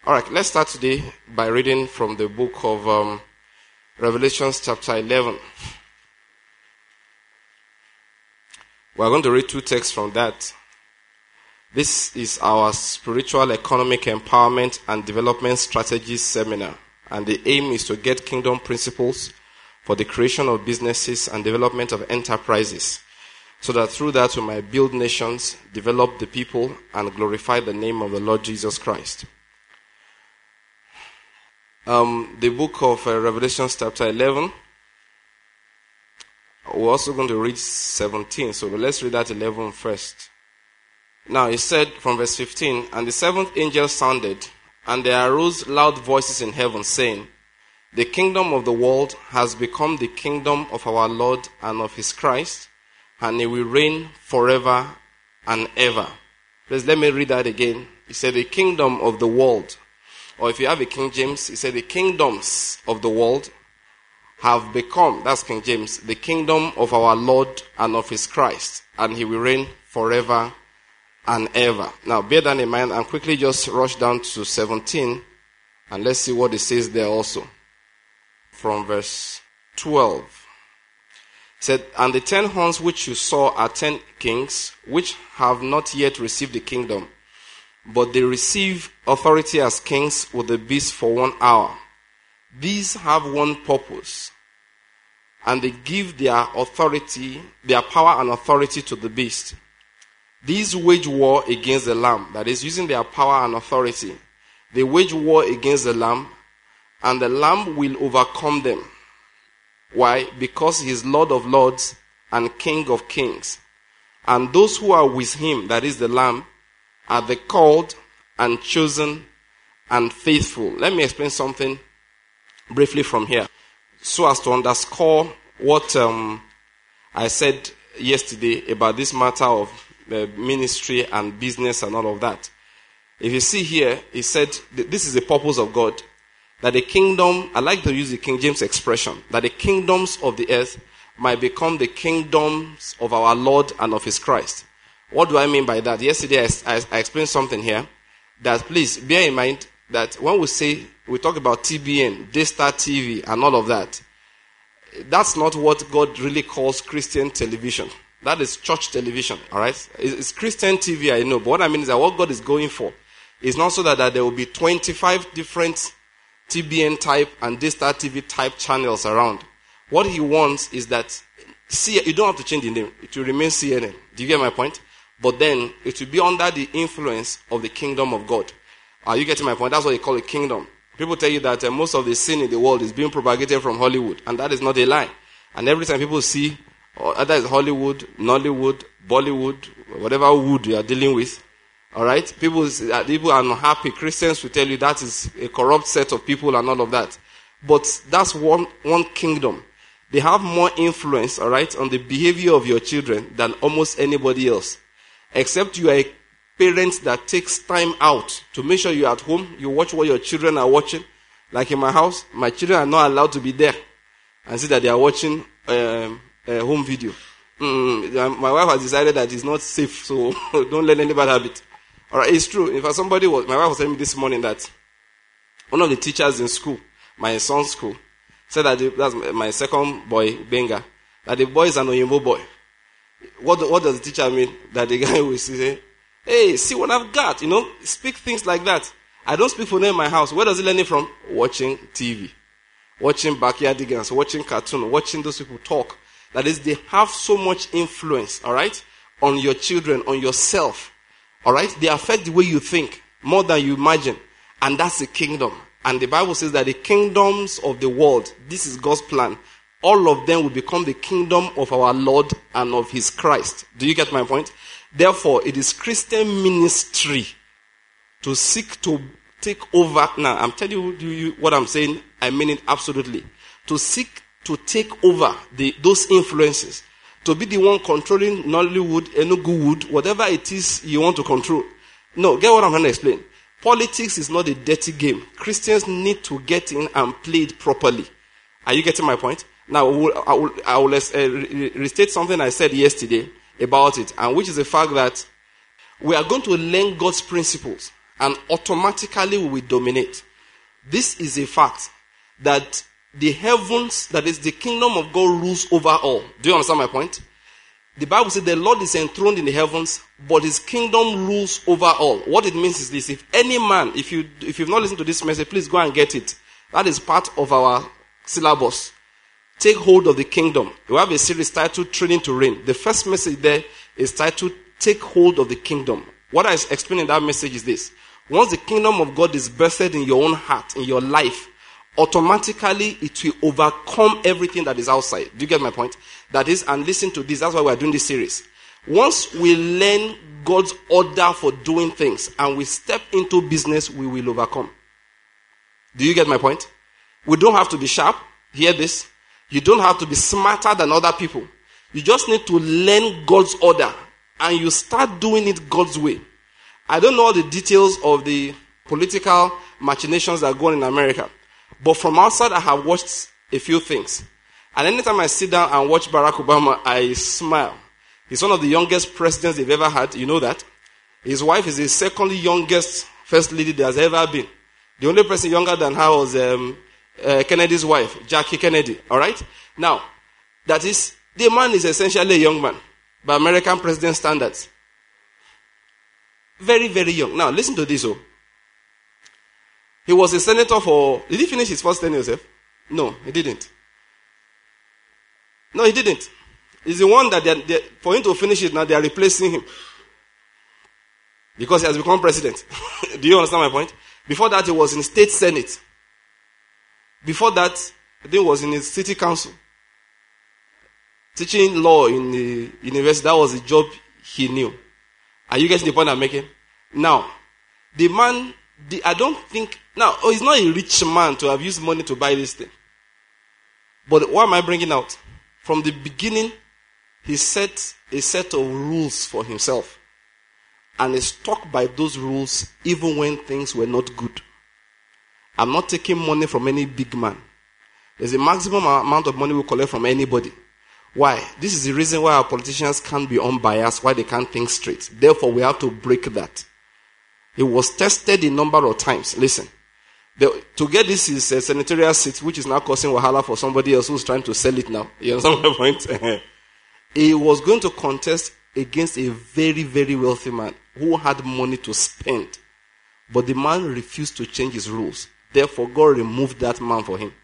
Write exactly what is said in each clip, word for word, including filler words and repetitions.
All right, let's start today by reading from the book of um, Revelations chapter eleven. We're going to read two texts from that. This is our Spiritual Economic Empowerment and Development Strategies Seminar, and the aim is to get kingdom principles for the creation of businesses and development of enterprises, so that through that we might build nations, develop the people, and glorify the name of the Lord Jesus Christ. Um, the book of uh, Revelation chapter eleven. We're also going to read seventeen, so let's read that eleven first. Now it said from verse fifteen, "And the seventh angel sounded, and there arose loud voices in heaven, saying, The kingdom of the world has become the kingdom of our Lord and of his Christ, and he will reign forever and ever." Please let me read that again. He said, the kingdom of the world. Or if you have a King James, he said the kingdoms of the world have become, that's King James, the kingdom of our Lord and of his Christ, and he will reign forever and ever. Now bear that in mind and quickly just rush down to seventeen and let's see what it says there also. From verse twelve. It said, "And the ten horns which you saw are ten kings, which have not yet received the kingdom, but they receive authority as kings with the beast for one hour. These have one purpose, and they give their authority, their power and authority to the beast. These wage war against the Lamb," that is, using their power and authority. They wage war against the Lamb, and the Lamb will overcome them. Why? Because he is Lord of lords and King of kings. And those who are with him, that is the Lamb, are the called and chosen and faithful. Let me explain something briefly from here, so as to underscore what um, I said yesterday about this matter of uh, ministry and business and all of that. If you see here, he said, this is the purpose of God, that the kingdom, I like to use the King James expression, that the kingdoms of the earth might become the kingdoms of our Lord and of his Christ. What do I mean by that? Yesterday I, I, I explained something here, that please bear in mind that when we say, we talk about T B N, Daystar T V and all of that, that's not what God really calls Christian television. That is church television, alright? It's, it's Christian T V, I know, but what I mean is that what God is going for is not so that, that there will be twenty-five different T B N type and Daystar T V type channels around. What he wants is that, see, you don't have to change the name, it will remain C N N. Do you get my point? But then it will be under the influence of the kingdom of God. Are you getting my point? That's what they call a kingdom. People tell you that uh, most of the sin in the world is being propagated from Hollywood, and that is not a lie. And every time people see, or either it's Hollywood, Nollywood, Bollywood, whatever wood you are dealing with, all right, people people are not happy. Christians will tell you that is a corrupt set of people and all of that. But that's one one kingdom. They have more influence, all right, on the behavior of your children than almost anybody else. Except you are a parent that takes time out to make sure you're at home, you watch what your children are watching. Like in my house, my children are not allowed to be there and see that they are watching um, a home video. Mm, my wife has decided that it's not safe, so don't let anybody have it. All right, it's true. In fact, somebody was, my wife was telling me this morning that one of the teachers in school, my son's school, said that the, that's my second boy, Benga, that the boy is an Oyinbo boy. What, what does the teacher mean? That the guy will say, hey, see what I've got, you know, speak things like that. I don't speak for them in my house. Where does he learn it from? Watching T V, watching Backyardigans, watching cartoon, watching those people talk. That is, they have so much influence, all right, on your children, on yourself, all right. They affect the way you think more than you imagine, and that's the kingdom. And the Bible says that the kingdoms of the world, this is God's plan, all of them will become the kingdom of our Lord and of his Christ. Do you get my point? Therefore, it is Christian ministry to seek to take over. Now, I'm telling you what I'm saying. I mean it absolutely. To seek to take over the those influences. To be the one controlling Nollywood, Enugu, whatever it is you want to control. No, get what I'm trying to explain. Politics is not a dirty game. Christians need to get in and play it properly. Are you getting my point? Now, I will, I will, I will uh, restate something I said yesterday about it, and which is the fact that we are going to learn God's principles. and automatically we will dominate. This is a fact that the heavens, that is the kingdom of God, rules over all. Do you understand my point? The Bible says the Lord is enthroned in the heavens, but his kingdom rules over all. What it means is this: if any man, if you if you've not listened to this message, please go and get it. That is part of our syllabus. Take hold of the kingdom. We have a series titled Training to Reign. The first message there is titled Take Hold of the Kingdom. What I explain in that message is this: once the kingdom of God is birthed in your own heart, in your life, automatically it will overcome everything that is outside. Do you get my point? That is, and listen to this, that's why we are doing this series. Once we learn God's order for doing things and we step into business, we will overcome. Do you get my point? We don't have to be sharp. Hear this. You don't have to be smarter than other people. You just need to learn God's order and you start doing it God's way. I don't know all the details of the political machinations that go on in America, but from outside I have watched a few things. And anytime I sit down and watch Barack Obama, I smile. He's one of the youngest presidents they've ever had. You know that. His wife is the second youngest first lady there has ever been. The only person younger than her was um, uh, Kennedy's wife, Jackie Kennedy. All right? Now, that is, the man is essentially a young man by American president standards. Very, very young. Now, listen to this. Oh. He was a senator for... Did he finish his first tenure, Joseph? No, he didn't. No, he didn't. He's the one that, they're, they're, for him to finish it now, they are replacing him. Because he has become president. Do you understand my point? Before that, he was in state senate. Before that, I think he was in the city council. Teaching law in the university, that was the job he knew. Are you getting the point I'm making? Now, the man, the, I don't think, now, oh, he's not a rich man to have used money to buy this thing. But what am I bringing out? From the beginning, he set a set of rules for himself. And he stuck by those rules even when things were not good. I'm not taking money from any big man. There's a maximum amount of money we collect from anybody. Why? This is the reason why our politicians can't be unbiased, why they can't think straight. Therefore, we have to break that. It was tested a number of times. Listen. The, to get this is a senatorial seat, which is now causing wahala for somebody else who's trying to sell it now. You understand my point? He was going to contest against a very, very wealthy man who had money to spend. But the man refused to change his rules. Therefore, God removed that man for him.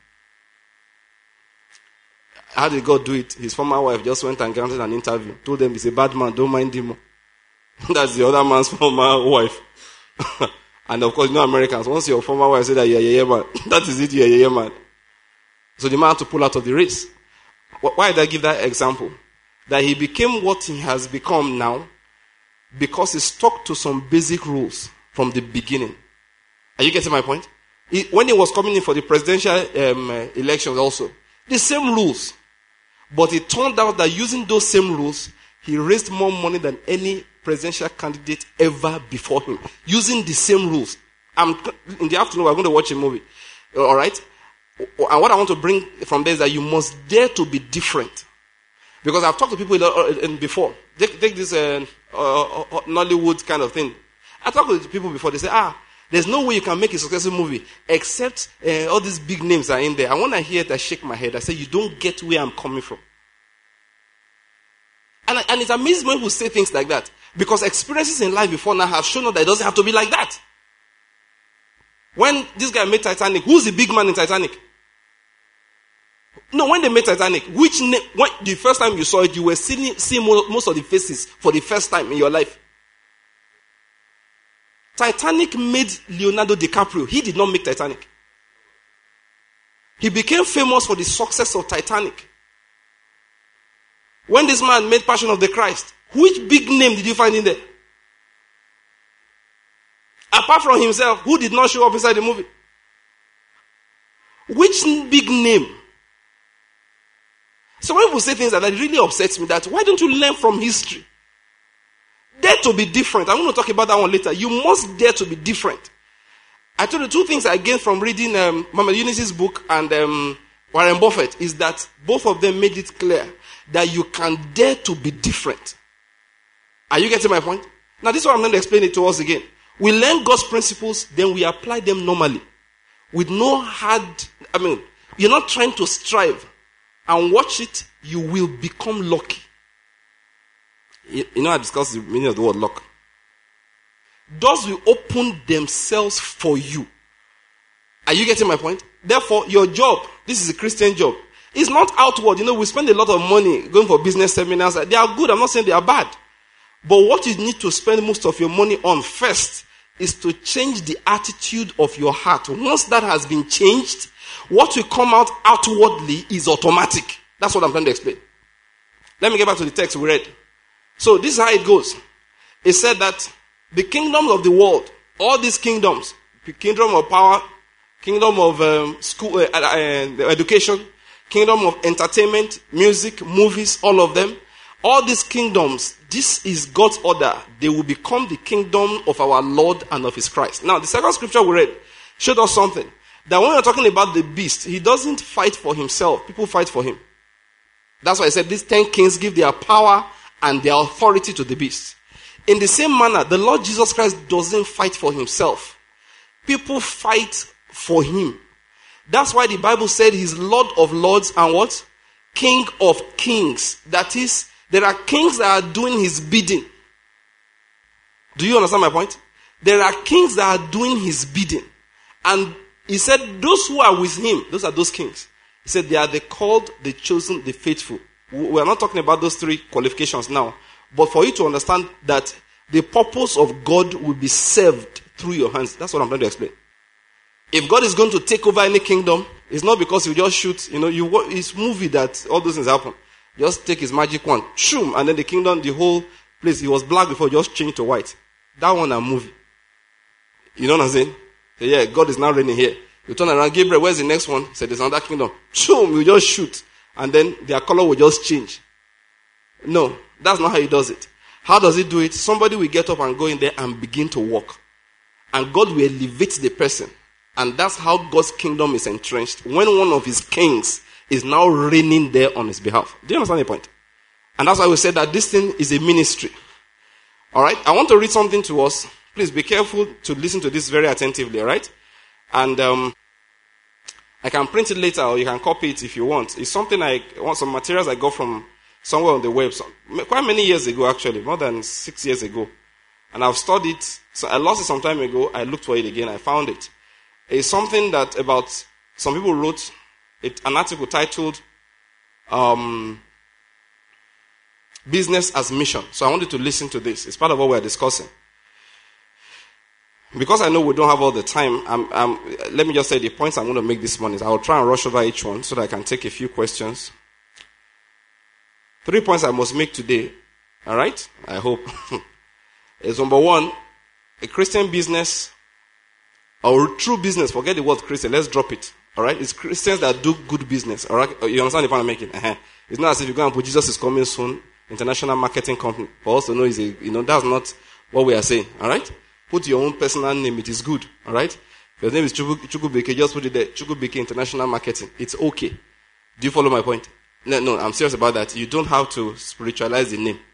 How did God do it? His former wife just went and granted an interview. Told them he's a bad man, don't mind him. That's the other man's former wife. And of course, you know Americans, once your former wife said that you're a yeah, yeah man, that is it, you're a yeah, yeah man. So the man had to pull out of the race. Why did I give that example? That he became what he has become now because he stuck to some basic rules from the beginning. Are you getting my point? He, when he was coming in for the presidential um, uh, elections also, the same rules. But it turned out that using those same rules, he raised more money than any presidential candidate ever before him. Using the same rules. I'm, in the afternoon, we're going to watch a movie. All right? And what I want to bring from there is that you must dare to be different. Because I've talked to people before. Take, take this uh, uh, Nollywood kind of thing. I talked to people before. They say, ah, there's no way you can make a successful movie except uh, all these big names are in there. And when I hear it, I shake my head. I say, you don't get where I'm coming from. And, and it's amazing when people say things like that. Because experiences in life before now have shown us that it doesn't have to be like that. When this guy made Titanic, who's the big man in Titanic? No, when they made Titanic, which name, when, the first time you saw it, you were seeing, seeing most of the faces for the first time in your life. Titanic made Leonardo DiCaprio. He did not make Titanic. He became famous for the success of Titanic. When this man made Passion of the Christ, which big name did you find in there? Apart from himself, who did not show up inside the movie? Which big name? So when people say things like that, it really upsets me. That why don't you learn from history? Dare to be different. I'm going to talk about that one later. You must dare to be different. I told you two things I gained from reading um, Mama Eunice's book and um, Warren Buffett is that both of them made it clear that you can dare to be different. Are you getting my point? Now this is what I'm going to explain it to us again. We learn God's principles, then we apply them normally. With no hard, I mean, you're not trying to strive. And watch it, you will become lucky. You, you know, I discussed the meaning of the word luck. Doors will open themselves for you. Are you getting my point? Therefore, your job, this is a Christian job, it's not outward. You know, we spend a lot of money going for business seminars. They are good. I'm not saying they are bad. But what you need to spend most of your money on first is to change the attitude of your heart. Once that has been changed, what will come out outwardly is automatic. That's what I'm trying to explain. Let me get back to the text we read. So this is how it goes. It said that the kingdoms of the world, all these kingdoms, the kingdom of power, kingdom of um, school uh, uh, education, kingdom of entertainment, music, movies, all of them, all these kingdoms, this is God's order. They will become the kingdom of our Lord and of his Christ. Now, the second scripture we read showed us something. That when we're talking about the beast, he doesn't fight for himself. People fight for him. That's why I said these ten kings give their power and their authority to the beast. In the same manner, the Lord Jesus Christ doesn't fight for himself. People fight for him. That's why the Bible said he's Lord of lords and what? King of kings. That is, there are kings that are doing his bidding. Do you understand my point? There are kings that are doing his bidding. And he said those who are with him, those are those kings. He said they are the called, the chosen, the faithful. We are not talking about those three qualifications now. But for you to understand that the purpose of God will be served through your hands. That's what I'm trying to explain. If God is going to take over any kingdom, it's not because you just shoot, you know, you it's movie that all those things happen. Just take his magic wand, shoom, and then the kingdom, the whole place, he was black before, just change to white. That one a movie. You know what I'm saying? So yeah, God is now reigning here. You turn around, Gabriel, where's the next one? He said, there's another kingdom. Shoom, you just shoot. And then their color will just change. No, that's not how he does it. How does he do it? Somebody will get up and go in there and begin to walk. And God will elevate the person. And that's how God's kingdom is entrenched. When one of his kings is now reigning there on his behalf. Do you understand the point? And that's why we said that this thing is a ministry. Alright? I want to read something to us. Please be careful to listen to this very attentively, alright? And um, I can print it later or you can copy it if you want. It's something I want, some materials I got from somewhere on the web. Some, quite many years ago actually, more than six years ago. And I've studied, so I lost it some time ago. I looked for it again, I found it. It's something that about, some people wrote it, an article titled um, Business as Mission. So I wanted to listen to this. It's part of what we're discussing. Because I know we don't have all the time, I'm, I'm, let me just say the points I'm going to make this morning. I'll try and rush over each one so that I can take a few questions. Three points I must make today. All right? I hope. Is number one, a Christian business or true business. Forget the word Christian. Let's drop it. All right? It's Christians that do good business. All right? You understand the point I'm making? Uh-huh. It's not as if you go and put Jesus is coming soon, international marketing company. For us to know, is a, you know, that's not what we are saying. All right? Put your own personal name. It is good. All right? If your name is Chuku, Chukwubeke, just put it there. Chukwubeke International Marketing. It's okay. Do you follow my point? No, no, I'm serious about that. You don't have to spiritualize the name.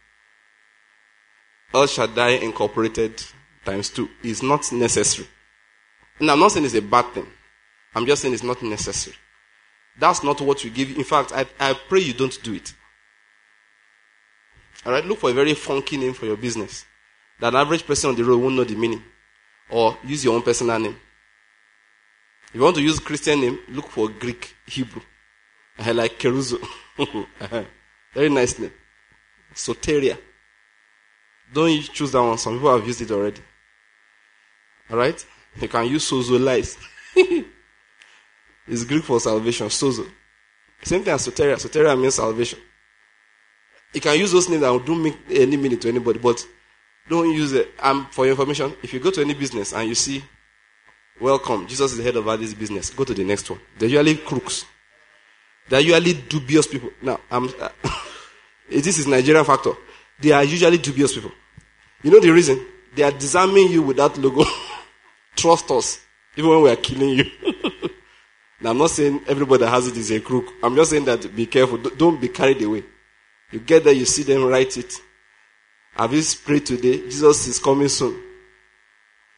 El Shaddai Incorporated times two is not necessary. And I'm not saying it's a bad thing. I'm just saying it's not necessary. That's not what you give. In fact, I, I pray you don't do it. All right? Look for a very funky name for your business. That an average person on the road won't know the meaning. Or use your own personal name. If you want to use Christian name, look for Greek, Hebrew. I like Keruzo. Very nice name. Soteria. Don't choose that one. Some people have used it already. Alright? You can use Sozo Lies. It's Greek for salvation. Sozo. Same thing as Soteria. Soteria means salvation. You can use those names that don't make any meaning to anybody, but don't use it. Um, for your information, if you go to any business and you see, welcome, Jesus is the head of all this business, go to the next one. They're usually crooks. They're usually dubious people. Now, I'm, uh, this is Nigerian factor. They are usually dubious people. You know the reason? They are disarming you with that logo. Trust us, even when we are killing you. Now, I'm not saying everybody that has it is a crook. I'm just saying that be careful. Don't be carried away. You get there, you see them write it. Have you prayed today? Jesus is coming soon.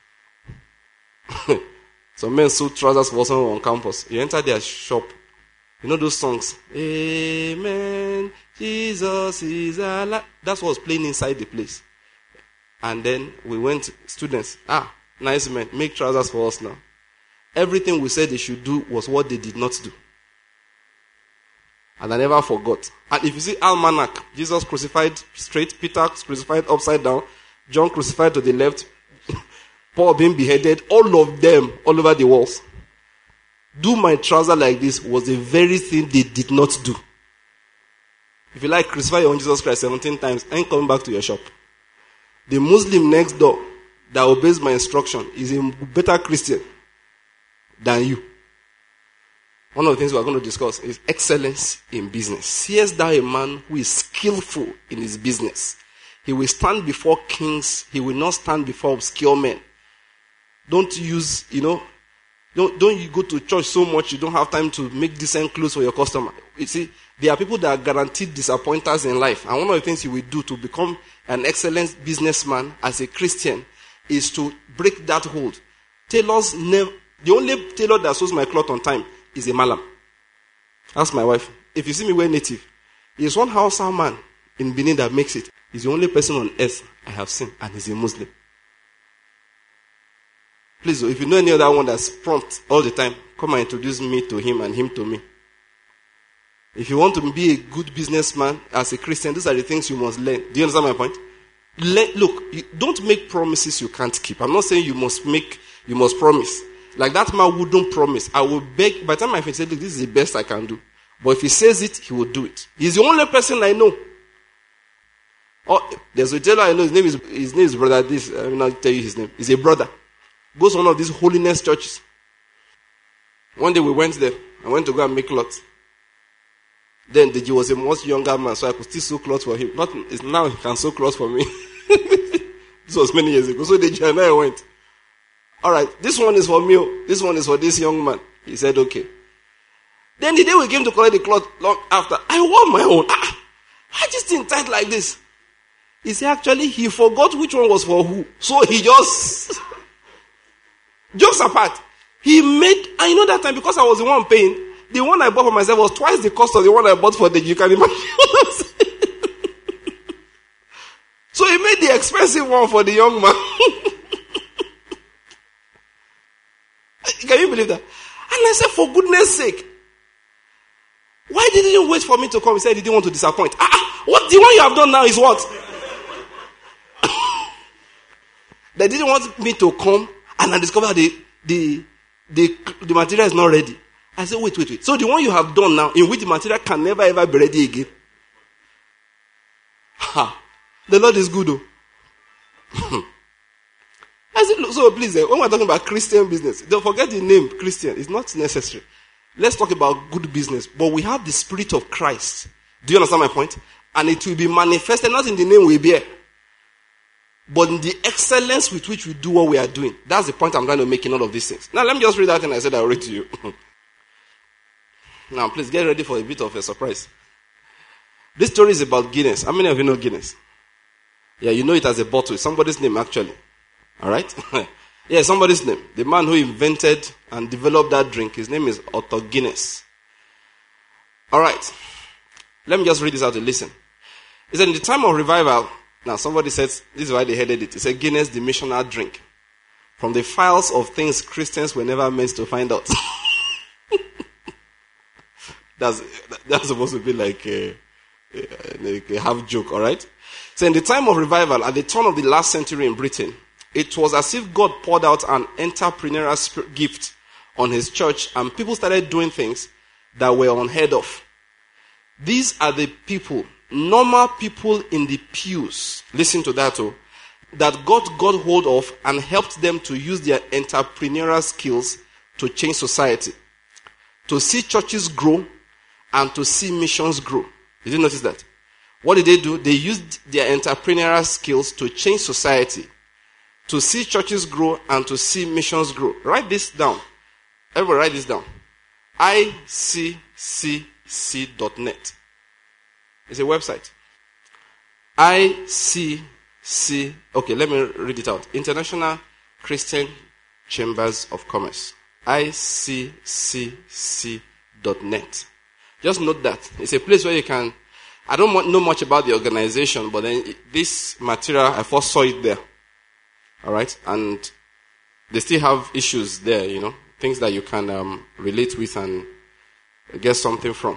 Some men sewed trousers for someone on campus. You enter their shop. You know those songs? Amen. Jesus is alive. That's what was playing inside the place. And then we went, students, ah, nice men, make trousers for us now. Everything we said they should do was what they did not do. And I never forgot. And if you see Almanac, Jesus crucified straight, Peter crucified upside down, John crucified to the left, Paul being beheaded, all of them all over the walls. Do my trouser like this was the very thing they did not do. If you like, crucify your own Jesus Christ seventeen times, I ain't coming back to your shop. The Muslim next door that obeys my instruction is a better Christian than you. One of the things we are going to discuss is excellence in business. Seest thou a man who is skillful in his business? He will stand before kings. He will not stand before obscure men. Don't use, you know, don't, don't you go to church so much you don't have time to make decent clothes for your customer. You see, there are people that are guaranteed disappointers in life. And one of the things you will do to become an excellent businessman as a Christian is to break that hold. Tailors never, the only tailor that sews my cloth on time is a malam. Ask my wife. If you see me wear native, there's one Hausa man in Benin that makes it. He's the only person on earth I have seen, and he's a Muslim. Please, if you know any other one that's prompt all the time, come and introduce me to him and him to me. If you want to be a good businessman as a Christian, these are the things you must learn. Do you understand my point? Let, look, you don't make promises you can't keep. I'm not saying you must make, you must promise. Like that man wouldn't promise. I will beg, by the time I say, look, this is the best I can do. But if he says it, he will do it. He's the only person I know. Oh, there's a tailor I know, his name is, his name is brother this, I will not tell you his name. He's a brother. Goes to one of these holiness churches. One day we went there. I went to go and make clothes. Then the G was a much younger man, so I could still sew clothes for him. Not it's now he can sew clothes for me. This was many years ago. So the G and I went. All right, this one is for me. This one is for this young man. He said, okay. Then the day we came to collect the cloth long after, I wore my own. Ah, why this thing tight like this? He said, actually, he forgot which one was for who. So he just... Jokes apart, he made, and you know that time, because I was the one paying, the one I bought for myself was twice the cost of the one I bought for the, you can imagine what I'm saying. So he made the expensive one for the young man. Can you believe that? And I said, for goodness sake, why didn't you wait for me to come? He said he didn't want to disappoint. Ah, what the one you have done now is what? They didn't want me to come. And I discovered the, the, the, the material is not ready. I said, wait, wait, wait. So the one you have done now, in which the material can never ever be ready again. Ha. The Lord is good, though. I said, look, so please, when we're talking about Christian business, don't forget the name Christian. It's not necessary. Let's talk about good business. But we have the Spirit of Christ. Do you understand my point? And it will be manifested not in the name we bear, but in the excellence with which we do what we are doing. That's the point I'm trying to make in all of these things. Now, let me just read that thing I said I'll read to you. Now, please get ready for a bit of a surprise. This story is about Guinness. How many of you know Guinness? Yeah, you know it as a bottle. It's somebody's name, actually. All right? Yeah, somebody's name. The man who invented and developed that drink, his name is Otto Guinness. All right. Let me just read this out and listen. It said, in the time of revival, now somebody says, this is why they headed it. It said, Guinness, the missionary drink. From the files of things Christians were never meant to find out. that's, that's supposed to be like a, a, a half joke, all right? So in the time of revival, at the turn of the last century in Britain, it was as if God poured out an entrepreneurial spirit gift on his church, and people started doing things that were unheard of. These are the people, normal people in the pews, listen to that, oh, that God got hold of and helped them to use their entrepreneurial skills to change society, to see churches grow and to see missions grow. Did you notice that? What did they do? They used their entrepreneurial skills to change society, to see churches grow and to see missions grow. Write this down. Everybody write this down. I C C C dot net. It's a website. I C C, okay, let me read it out. International Christian Chambers of Commerce. I C C C dot net. Just note that. It's a place where you can, I don't know much about the organization, but then this material, I first saw it there. Alright? And they still have issues there, you know, things that you can um, relate with and get something from.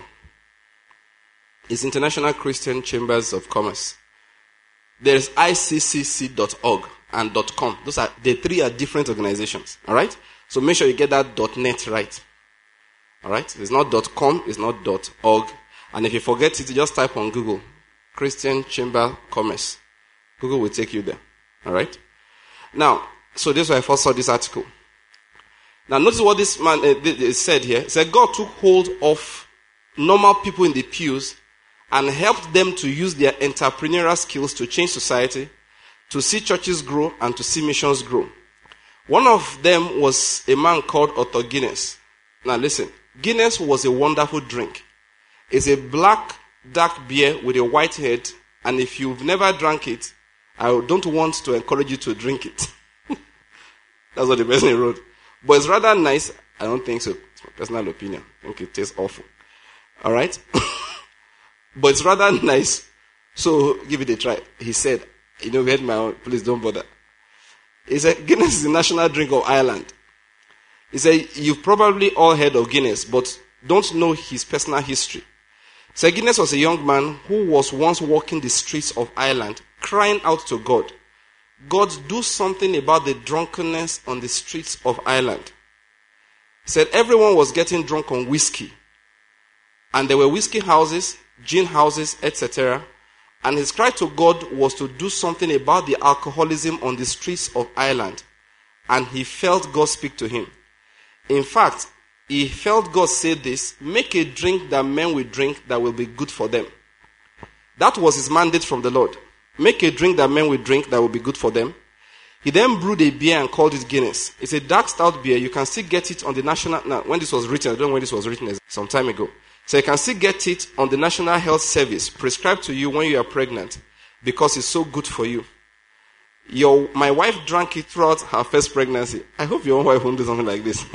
It's International Christian Chambers of Commerce. There's I C C C dot org and .com. Those are, the three are different organizations. Alright? So make sure you get that .net right. Alright? It's not .com, it's not .org. And if you forget it, just type on Google, Christian Chamber Commerce. Google will take you there. Alright? Now, so this is why I first saw this article. Now notice what this man uh, said here. He said God took hold of normal people in the pews and helped them to use their entrepreneurial skills to change society, to see churches grow, and to see missions grow. One of them was a man called Arthur Guinness. Now listen, Guinness was a wonderful drink. It's a black, dark beer with a white head, and if you've never drank it, I don't want to encourage you to drink it. That's what the person wrote. But it's rather nice. I don't think so. It's my personal opinion. I think it tastes awful. Alright? But it's rather nice. So give it a try. He said, you know, we had my own, please don't bother. He said, Guinness is the national drink of Ireland. He said, you've probably all heard of Guinness, but don't know his personal history. He said, Guinness was a young man who was once walking the streets of Ireland, crying out to God, God, do something about the drunkenness on the streets of Ireland. He said, everyone was getting drunk on whiskey. And there were whiskey houses, gin houses, et cetera. And his cry to God was to do something about the alcoholism on the streets of Ireland. And he felt God speak to him. In fact, he felt God say this, make a drink that men will drink that will be good for them. That was his mandate from the Lord. Make a drink that men will drink that will be good for them. He then brewed a beer and called it Guinness. It's a dark stout beer. You can still get it on the national, now when this was written, I don't know when this was written, some time ago. So you can still get it on the National Health Service, prescribed to you when you are pregnant, because it's so good for you. Your, my wife drank it throughout her first pregnancy. I hope your own wife won't do something like this.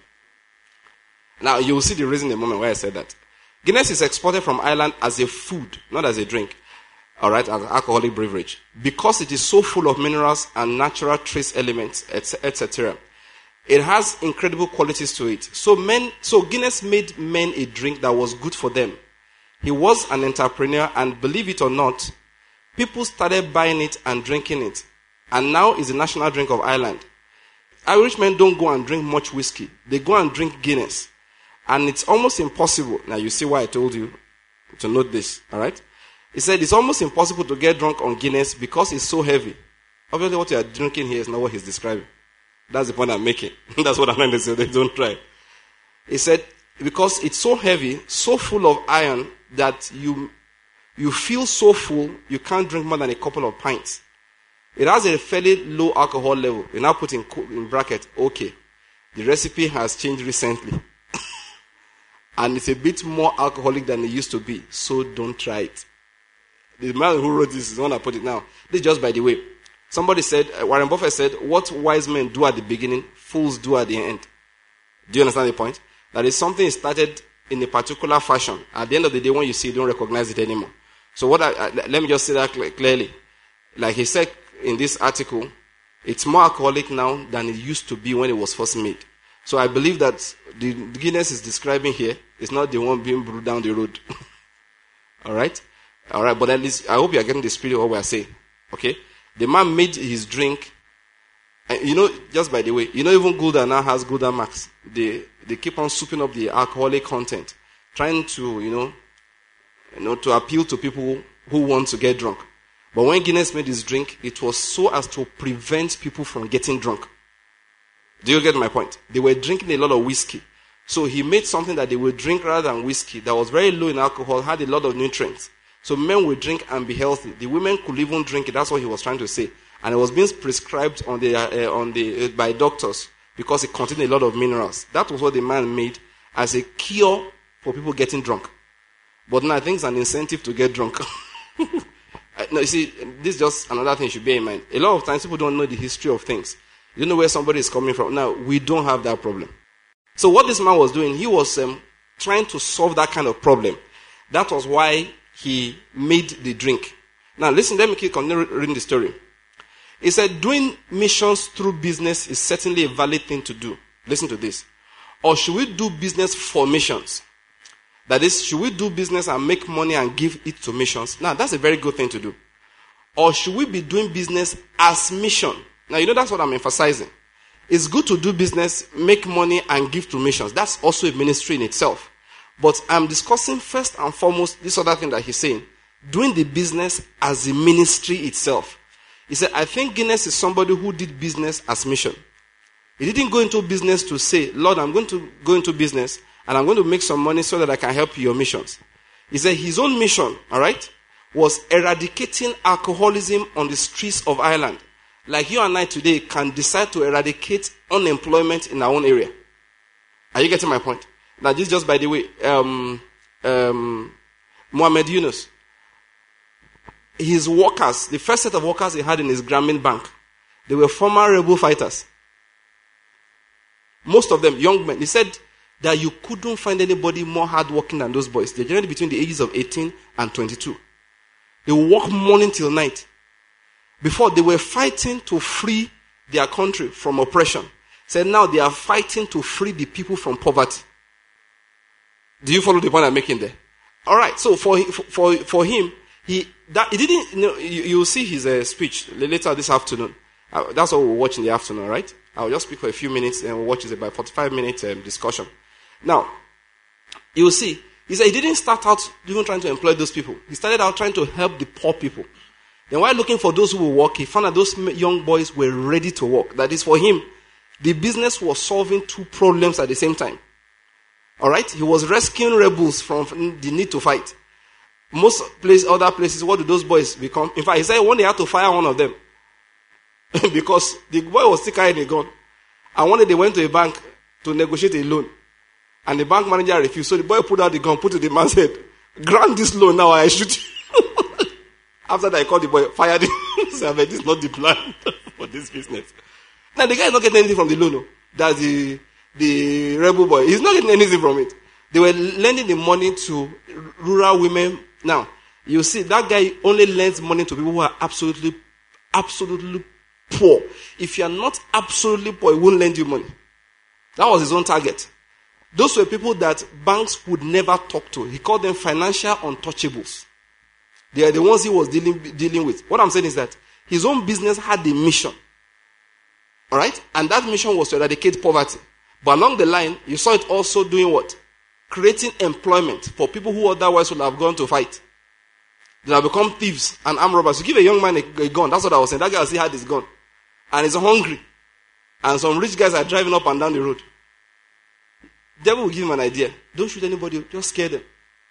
Now, you will see the reason in a moment why I said that. Guinness is exported from Ireland as a food, not as a drink. Alright, as an alcoholic beverage. Because it is so full of minerals and natural trace elements, et cetera. It has incredible qualities to it. So men, so Guinness made men a drink that was good for them. He was an entrepreneur, and believe it or not, people started buying it and drinking it. And now it's the national drink of Ireland. Irish men don't go and drink much whiskey. They go and drink Guinness. And it's almost impossible. Now you see why I told you to note this. Alright? He said it's almost impossible to get drunk on Guinness because it's so heavy. Obviously what you are drinking here is not what he's describing. That's the point I'm making. That's what I'm trying to say. They don't try. He said, because it's so heavy, so full of iron, that you you feel so full, you can't drink more than a couple of pints. It has a fairly low alcohol level. You now put in, in bracket, okay. The recipe has changed recently. And it's a bit more alcoholic than it used to be. So don't try it. The man who wrote this is the one that put it now. This is just by the way. Somebody said, uh, Warren Buffett said, what wise men do at the beginning, fools do at the end. Do you understand the point? That is something started in a particular fashion. At the end of the day, when you see it, you don't recognize it anymore. So what I, I, let me just say that clearly. Like he said in this article, it's more alcoholic now than it used to be when it was first made. So I believe that the Guinness is describing here is not the one being brewed down the road. Alright? Alright, but at least I hope you are getting the spirit of what we are saying. Okay? The man made his drink, and you know, just by the way, you know even Gulda now has Gulda Max. They they keep on souping up the alcoholic content, trying to, you know, you know, to appeal to people who want to get drunk. But when Guinness made his drink, it was so as to prevent people from getting drunk. Do you get my point? They were drinking a lot of whiskey. So he made something that they would drink rather than whiskey that was very low in alcohol, had a lot of nutrients. So men would drink and be healthy. The women could even drink it. That's what he was trying to say. And it was being prescribed on the uh, on the uh, by doctors because it contained a lot of minerals. That was what the man made as a cure for people getting drunk. But now I think it's an incentive to get drunk. No, you see, this is just another thing you should bear in mind. A lot of times people don't know the history of things. You know where somebody is coming from. Now, we don't have that problem. So what this man was doing, he was um, trying to solve that kind of problem. That was why he made the drink. Now, listen, let me keep continue reading the story. He said, doing missions through business is certainly a valid thing to do. Listen to this. Or should we do business for missions? That is, should we do business and make money and give it to missions? Now, that's a very good thing to do. Or should we be doing business as mission? Now, you know, that's what I'm emphasizing. It's good to do business, make money, and give to missions. That's also a ministry in itself. But I'm discussing first and foremost this other thing that he's saying. Doing the business as a ministry itself. He said, I think Guinness is somebody who did business as mission. He didn't go into business to say, Lord, I'm going to go into business and I'm going to make some money so that I can help your missions. He said his own mission, all right, was eradicating alcoholism on the streets of Ireland. Like you and I today can decide to eradicate unemployment in our own area. Are you getting my point? Now, this just by the way, um, um, Mohammed Yunus, his workers, the first set of workers he had in his Grameen Bank, they were former rebel fighters. Most of them, young men. He said that you couldn't find anybody more hardworking than those boys. They're generally between the ages of eighteen and twenty-two. They work morning till night. Before, they were fighting to free their country from oppression. Said now they are fighting to free the people from poverty. Do you follow the point I'm making there? All right. So for for for him, he that he didn't. You know, you, you will see his uh, speech later this afternoon. Uh, that's what we'll watch in the afternoon, right? I'll just speak for a few minutes and we'll watch it about forty-five minute um, discussion. Now, you will see. He said he didn't start out even trying to employ those people. He started out trying to help the poor people. Then while looking for those who will work, he found that those young boys were ready to work. That is, for him, the business was solving two problems at the same time. All right? He was rescuing rebels from the need to fight. Most place, other places, what do those boys become? In fact, he said one day he had to fire one of them. Because the boy was still carrying a gun. And one day they went to a bank to negotiate a loan. And the bank manager refused. So the boy pulled out the gun, put it in the man's head. Grant this loan now, I shoot you. After that, I called the boy, fired him. Said, this is not the plan for this business. Now the guy is not getting anything from the loan. No. That's the, the rebel boy. He's not getting anything from it. They were lending the money to rural women. Now, you see, that guy only lends money to people who are absolutely, absolutely poor. If you are not absolutely poor, he won't lend you money. That was his own target. Those were people that banks would never talk to. He called them financial untouchables. They are the ones he was dealing, dealing with. What I'm saying is that his own business had a mission. Alright? And that mission was to eradicate poverty. But along the line, you saw it also doing what? Creating employment for people who otherwise would have gone to fight. They have become thieves and armed robbers. You give a young man a, a gun. That's what I was saying. That guy still had his gun. And he's hungry. And some rich guys are driving up and down the road. Devil will give him an idea. Don't shoot anybody. Just scare them.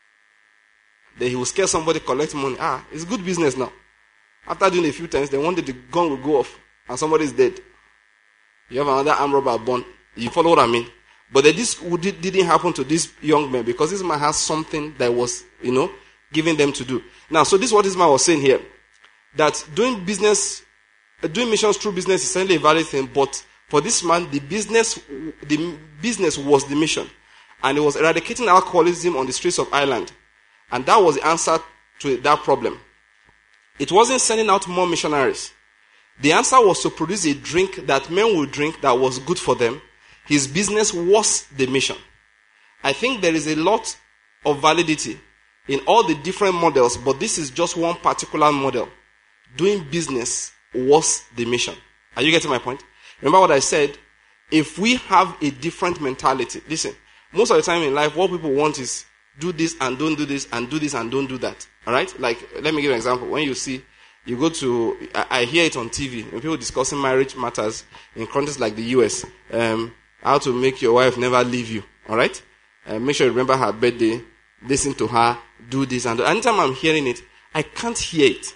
Then he will scare somebody, collect money. Ah, it's good business now. After doing it a few times, then one day the gun will go off and somebody is dead. You have another armed robber born. You follow what I mean? But this didn't happen to this young man because this man has something that was, you know, given them to do. Now, so this is what this man was saying here. That doing business, uh, doing missions through business is certainly a valid thing, but for this man, the business, the business was the mission. And it was eradicating alcoholism on the streets of Ireland. And that was the answer to that problem. It wasn't sending out more missionaries. The answer was to produce a drink that men would drink that was good for them. His business was the mission. I think there is a lot of validity in all the different models, but this is just one particular model. Doing business was the mission. Are you getting my point? Remember what I said? If we have a different mentality, listen, most of the time in life, what people want is do this and don't do this and do this and don't do that. All right? Like, let me give you an example. When you see, you go to, I, I hear it on T V, when people discussing marriage matters in countries like the U S, um, how to make your wife never leave you. All right? Uh, make sure you remember her birthday, listen to her, do this and do. Anytime I'm hearing it, I can't hear it.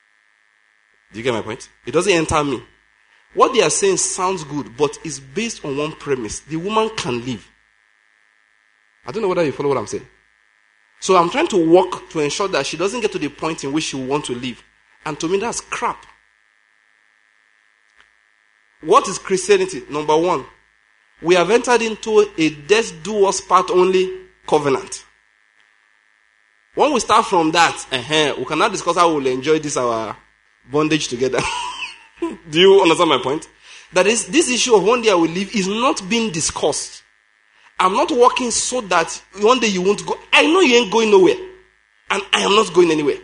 Do you get my point? It doesn't enter me. What they are saying sounds good, but it's based on one premise. The woman can leave. I don't know whether you follow what I'm saying. So I'm trying to work to ensure that she doesn't get to the point in which she will want to leave. And to me, that's crap. What is Christianity? Number one, we have entered into a death do us part only covenant. When we start from that, uh-huh, we cannot discuss how we'll enjoy this our bondage together. Do you understand my point? That is, this issue of one day I will leave is not being discussed. I'm not working so that one day you won't go. I know you ain't going nowhere. And I am not going anywhere.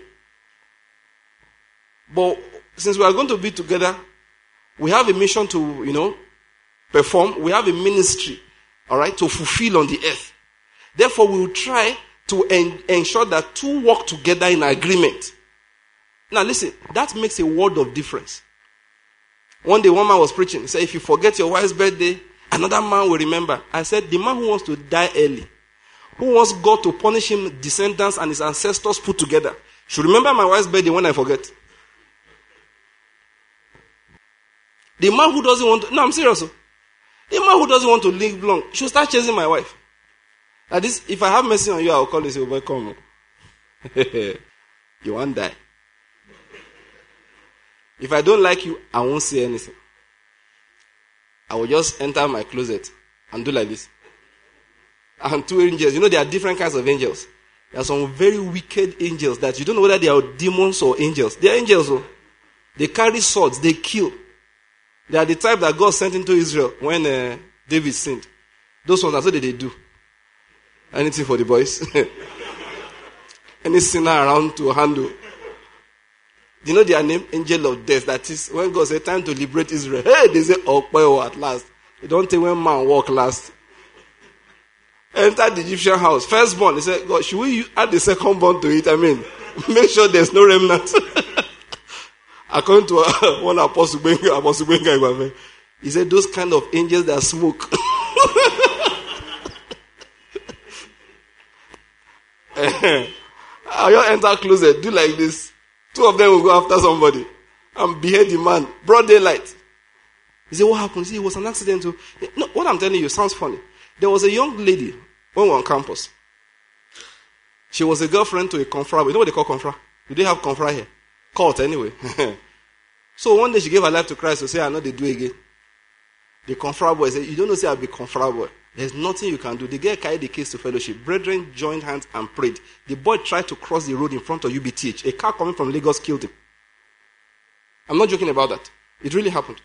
But since we are going to be together, we have a mission to, you know, perform. We have a ministry, all right, to fulfill on the earth. Therefore, we will try to en- ensure that two work together in agreement. Now listen, that makes a world of difference. One day one man was preaching. He said, if you forget your wife's birthday, another man will remember. I said, the man who wants to die early, who wants God to punish him, descendants and his ancestors put together, should remember my wife's birthday when I forget. The man who doesn't want to, no, I'm serious. The man who doesn't want to live long should start chasing my wife. Like this, if I have mercy on you, I'll call you and say, oh boy, come. You won't die. If I don't like you, I won't say anything. I will just enter my closet and do like this. And two angels, you know, there are different kinds of angels. There are some very wicked angels that you don't know whether they are demons or angels. They are angels. Oh. They carry swords, they kill. They are the type that God sent into Israel when uh, David sinned. Those ones, that's what they do. Anything for the boys. Any sinner around to handle. You know their name? Angel of Death. That is, when God said, time to liberate Israel. Hey, they say, oh, boy, at last. You don't think when man walk last. Enter the Egyptian house. Firstborn, they said, God, should we add the secondborn to it? I mean, make sure there's no remnant. According to uh, one apostle, Apostle Benga, he said, those kind of angels that smoke. I just enter closet, do like this. Two of them will go after somebody and behead the man. Broad daylight. He said, what happened? He said, it was an accident. Too. No, what I'm telling you sounds funny. There was a young lady when we were on campus. She was a girlfriend to a confra. You know what they call confra? Do they have confra here? Cult anyway. So one day she gave her life to Christ to say, I know they do again. The confra boy said, you don't know say I'll be confra boy. There's nothing you can do. The girl carried the case to fellowship. Brethren joined hands and prayed. The boy tried to cross the road in front of U B T H. A car coming from Lagos killed him. I'm not joking about that. It really happened.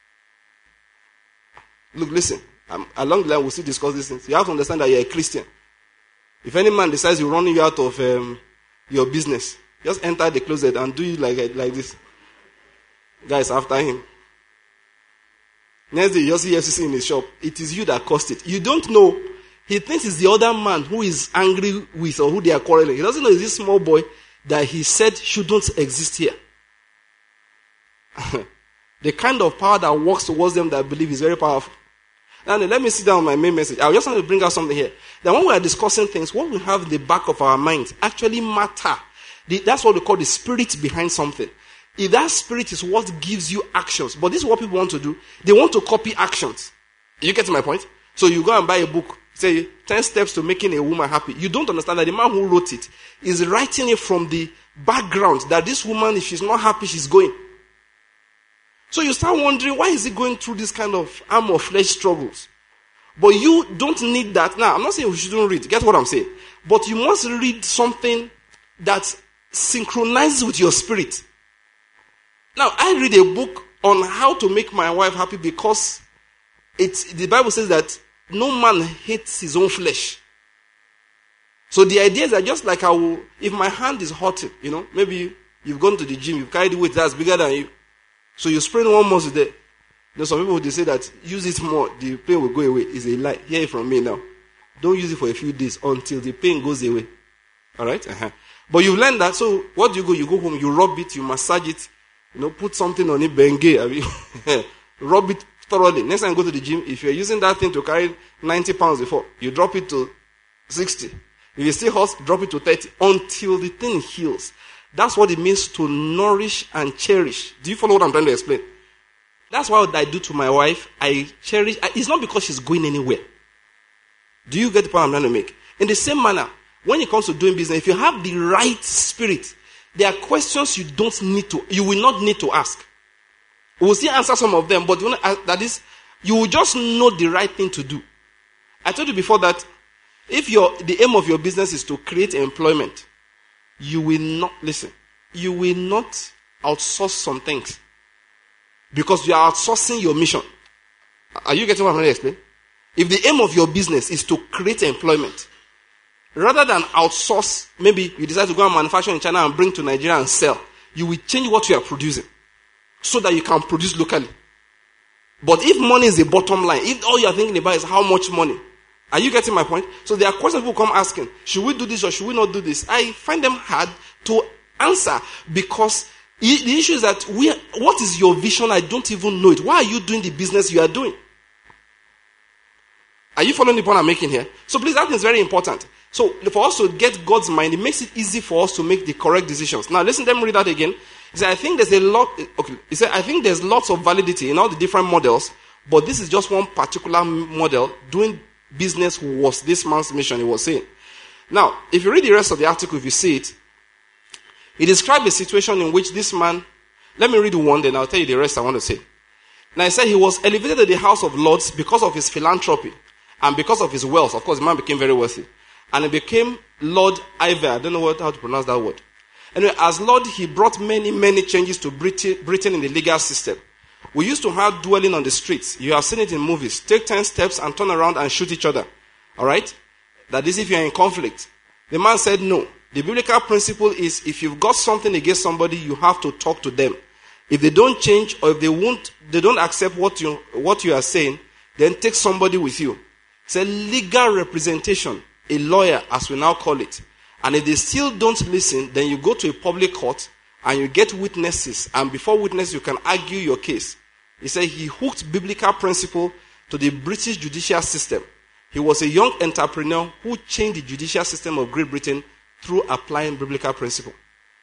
Look, listen. Um, along the line, we'll still discuss these things. You have to understand that you're a Christian. If any man decides he's running you out of um, your business, just enter the closet and do it like, like this. Guys, after him. Next day, you see F C C in his shop. It is you that caused it. You don't know. He thinks it's the other man who is angry with or who they are quarreling. He doesn't know it's this small boy that he said shouldn't exist here. The kind of power that works towards them that believe is very powerful. Now, let me sit down on my main message. I just want to bring out something here. That when we are discussing things, what we have in the back of our minds actually matter. The, that's what we call the spirit behind something. If that spirit is what gives you actions, but this is what people want to do. They want to copy actions. You get to my point? So you go and buy a book, say ten steps to making a woman happy. You don't understand that the man who wrote it is writing it from the background that this woman, if she's not happy, she's going. So you start wondering, why is he going through this kind of arm of flesh struggles? But you don't need that. Now, I'm not saying we shouldn't read. Get what I'm saying? But you must read something that synchronizes with your spirit. Now, I read a book on how to make my wife happy because it's, the Bible says that no man hates his own flesh. So the idea is that just like I will, if my hand is hurting, you know, maybe you've gone to the gym, you've carried weight that's bigger than you. So you sprain one muscle there. You know, some people, they say that use it more, the pain will go away. It's a lie. Hear it from me now. Don't use it for a few days until the pain goes away. Alright? Uh-huh. But you've learned that, so what do you go? You go home, you rub it, you massage it, you know, put something on it, benge, I mean, rub it thoroughly. Next time you go to the gym, if you're using that thing to carry ninety pounds before, you drop it to sixty. If it's still hot, drop it to thirty until the thing heals. That's what it means to nourish and cherish. Do you follow what I'm trying to explain? That's what I do to my wife. I cherish. It's not because she's going anywhere. Do you get the point I'm trying to make? In the same manner, when it comes to doing business, if you have the right spirit, there are questions you don't need to, you will not need to ask. We'll still answer some of them, but you know, that is, You will just know the right thing to do. I told you before that if your the aim of your business is to create employment, you will not, listen, you will not outsource some things because you are outsourcing your mission. Are you getting what I'm trying to explain? If the aim of your business is to create employment, rather than outsource, maybe you decide to go and manufacture in China and bring to Nigeria and sell, you will change what you are producing so that you can produce locally. But if money is the bottom line, if all you are thinking about is how much money, are you getting my point? So there are questions people come asking, should we do this or should we not do this? I find them hard to answer because the issue is that we, what is your vision? I don't even know it. Why are you doing the business you are doing? Are you following the point I'm making here? So please, that is very important. So for us to get God's mind, it makes it easy for us to make the correct decisions. Now listen, let me read that again. He said, I think there's a lot, okay, he said, I think there's lots of validity in all the different models, but this is just one particular model. Doing business was this man's mission, he was saying. Now, if you read the rest of the article, if you see it, he described a situation in which this man, let me read one, then I'll tell you the rest I want to say. Now he said he was elevated to the House of Lords because of his philanthropy and because of his wealth. Of course, the man became very wealthy. And he became Lord Iver. I don't know what, how to pronounce that word. Anyway, as Lord, he brought many, many changes to Britain, Britain in the legal system. We used to have dueling on the streets. You have seen it in movies. Take ten steps and turn around and shoot each other. Alright? That is if you are in conflict. The man said no. The biblical principle is if you've got something against somebody, you have to talk to them. If they don't change or if they won't, they don't accept what you, what you are saying, then take somebody with you. It's a legal representation. A lawyer, as we now call it. And if they still don't listen, then you go to a public court and you get witnesses. And before witnesses, you can argue your case. He said he hooked biblical principle to the British judicial system. He was a young entrepreneur who changed the judicial system of Great Britain through applying biblical principle.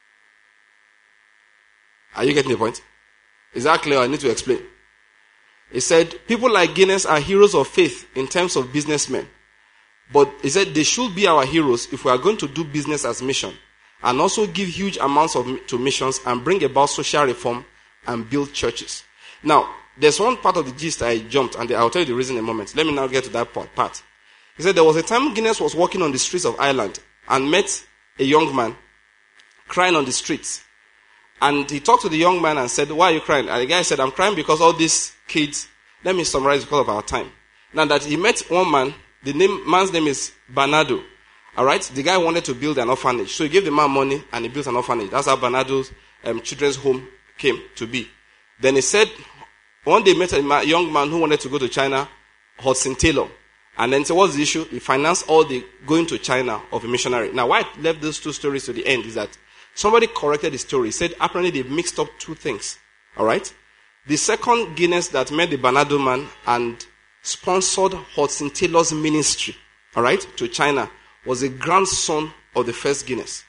Are you getting the point? Is that clear? I need to explain. He said, people like Guinness are heroes of faith in terms of businessmen. But he said they should be our heroes if we are going to do business as mission and also give huge amounts of to missions and bring about social reform and build churches. Now, there's one part of the gist I jumped and I'll tell you the reason in a moment. Let me now get to that part. He said there was a time Guinness was walking on the streets of Ireland and met a young man crying on the streets. And he talked to the young man and said, why are you crying? And the guy said, I'm crying because all these kids, let me summarize because of our time. Now that he met one man, the name, man's name is Bernardo. Alright? The guy wanted to build an orphanage. So he gave the man money and he built an orphanage. That's how Bernardo's um, children's home came to be. Then he said, one day he met a young man who wanted to go to China, Hudson Taylor. And then so what's the issue? He financed all the going to China of a missionary. Now why I left those two stories to the end is that somebody corrected the story. He said apparently they mixed up two things. Alright? The second Guinness that met the Bernardo man and sponsored Hudson Taylor's ministry, all right, to China, was a grandson of the first Guinness.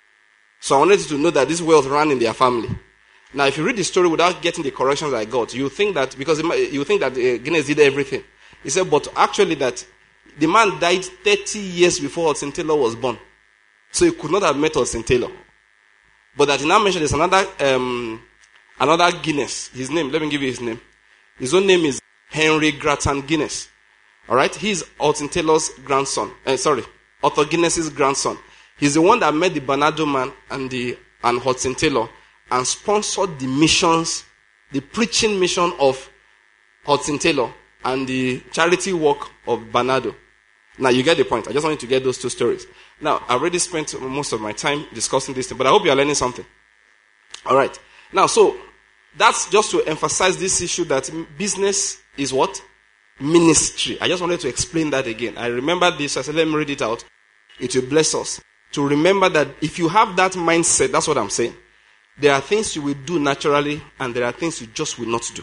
So I wanted you to know that this wealth ran in their family. Now, if you read the story without getting the corrections I got, you think that, because you think that uh, Guinness did everything. He said, but actually that the man died thirty years before Hudson Taylor was born. So he could not have met Hudson Taylor. But that he now mentioned there's another, um, another Guinness. His name, let me give you his name. His own name is Henry Grattan Guinness. Alright? He's Hudson Taylor's grandson. Uh, sorry. Arthur Guinness's grandson. He's the one that met the Bernardo man and the and Hudson Taylor and sponsored the missions, the preaching mission of Hudson Taylor and the charity work of Bernardo. Now you get the point. I just wanted to get those two stories. Now, I already spent most of my time discussing this thing, but I hope you are learning something. Alright. Now, so that's just to emphasize this issue that business is what? Ministry. I just wanted to explain that again. I remember this. I said, let me read it out. It will bless us. To remember that if you have that mindset, that's what I'm saying. There are things you will do naturally and there are things you just will not do.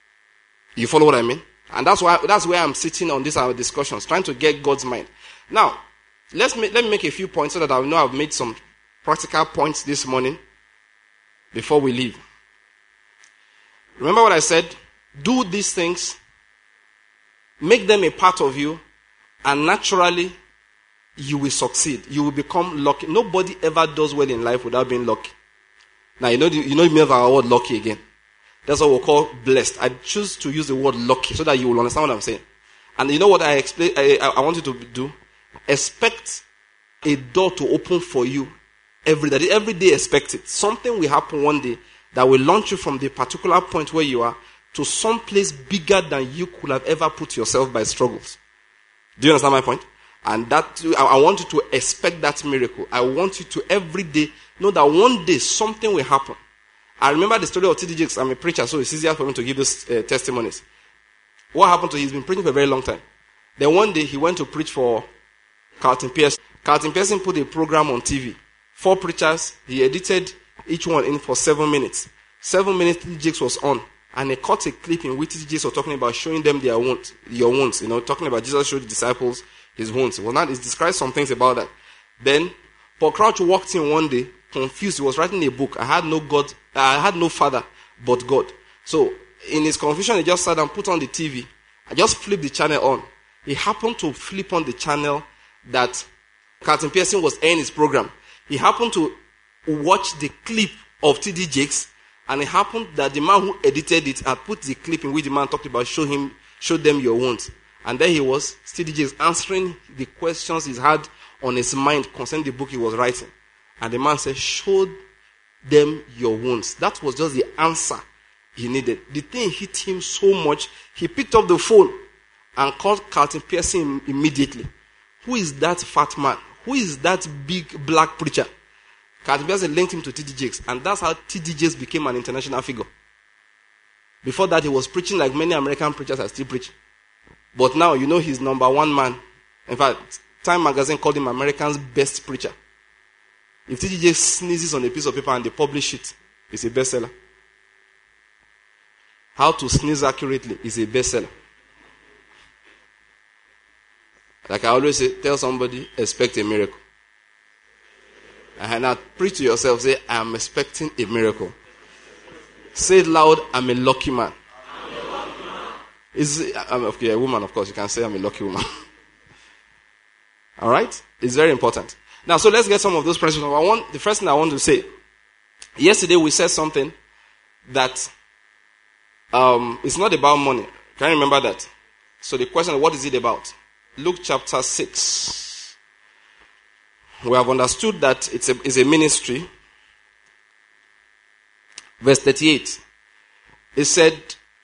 You follow what I mean? And that's why that's where I'm sitting on these our discussions, trying to get God's mind. Now, let's make, let me make a few points so that I know I've made some practical points this morning before we leave. Remember what I said? Do these things, make them a part of you, and naturally you will succeed. You will become lucky. Nobody ever does well in life without being lucky. Now, you know the, you know the meaning of our word lucky again. That's what we'll call blessed. I choose to use the word lucky so that you will understand what I'm saying. And you know what I explain? I, I, I want you to do? Expect a door to open for you every day. Every day expect it. Something will happen one day that will launch you from the particular point where you are to some place bigger than you could have ever put yourself by struggles. Do you understand my point? And that, I, I want you to expect that miracle. I want you to every day know that one day something will happen. I remember the story of T D Jakes. I'm a preacher, so it's easier for me to give those uh, testimonies. What happened to him? He's been preaching for a very long time. Then one day he went to preach for Carlton Pearson. Carlton Pearson put a program on T V. Four preachers. He edited each one in for seven minutes. Seven minutes T D Jakes was on. And he caught a clip in which T D Jakes was talking about showing them their wounds, your wounds. You know, talking about Jesus showed the disciples his wounds. Well, now he described some things about that. Then Paul Crouch walked in one day, confused. He was writing a book. I had no God, I had no father but God. So in his confusion, he just sat and put on the T V. I just flipped the channel on. He happened to flip on the channel that Carlton Pearson was airing his program. He happened to watch the clip of T D Jakes, and it happened that the man who edited it had put the clip in which the man talked about show him, show them your wounds. And there he was, T D Jakes, answering the questions he had on his mind concerning the book he was writing. And the man said, show them your wounds. That was just the answer he needed. The thing hit him so much, he picked up the phone and called Carlton Pearson immediately. Who is that fat man? Who is that big black preacher? Carlton Pearson linked him to T D Jakes, and that's how T D Jakes became an international figure. Before that, he was preaching like many American preachers are still preaching. But now, you know, he's number one man. In fact, Time magazine called him America's best preacher. If T D Jakes sneezes on a piece of paper and they publish it, it's a bestseller. How to sneeze accurately is a bestseller. Like I always say, tell somebody, expect a miracle. And now preach to yourself, say, I am expecting a miracle. Say it loud, I'm a lucky man. I'm a lucky man. Is I'm okay, a woman, of course, you can say I'm a lucky woman. Alright? It's very important. Now, so let's get some of those principles. I want, the first thing I want to say, yesterday we said something that um, it's not about money. Can you remember that? So the question, what is it about? Luke chapter six. We have understood that it's a, it's a ministry. Verse thirty-eight. It said,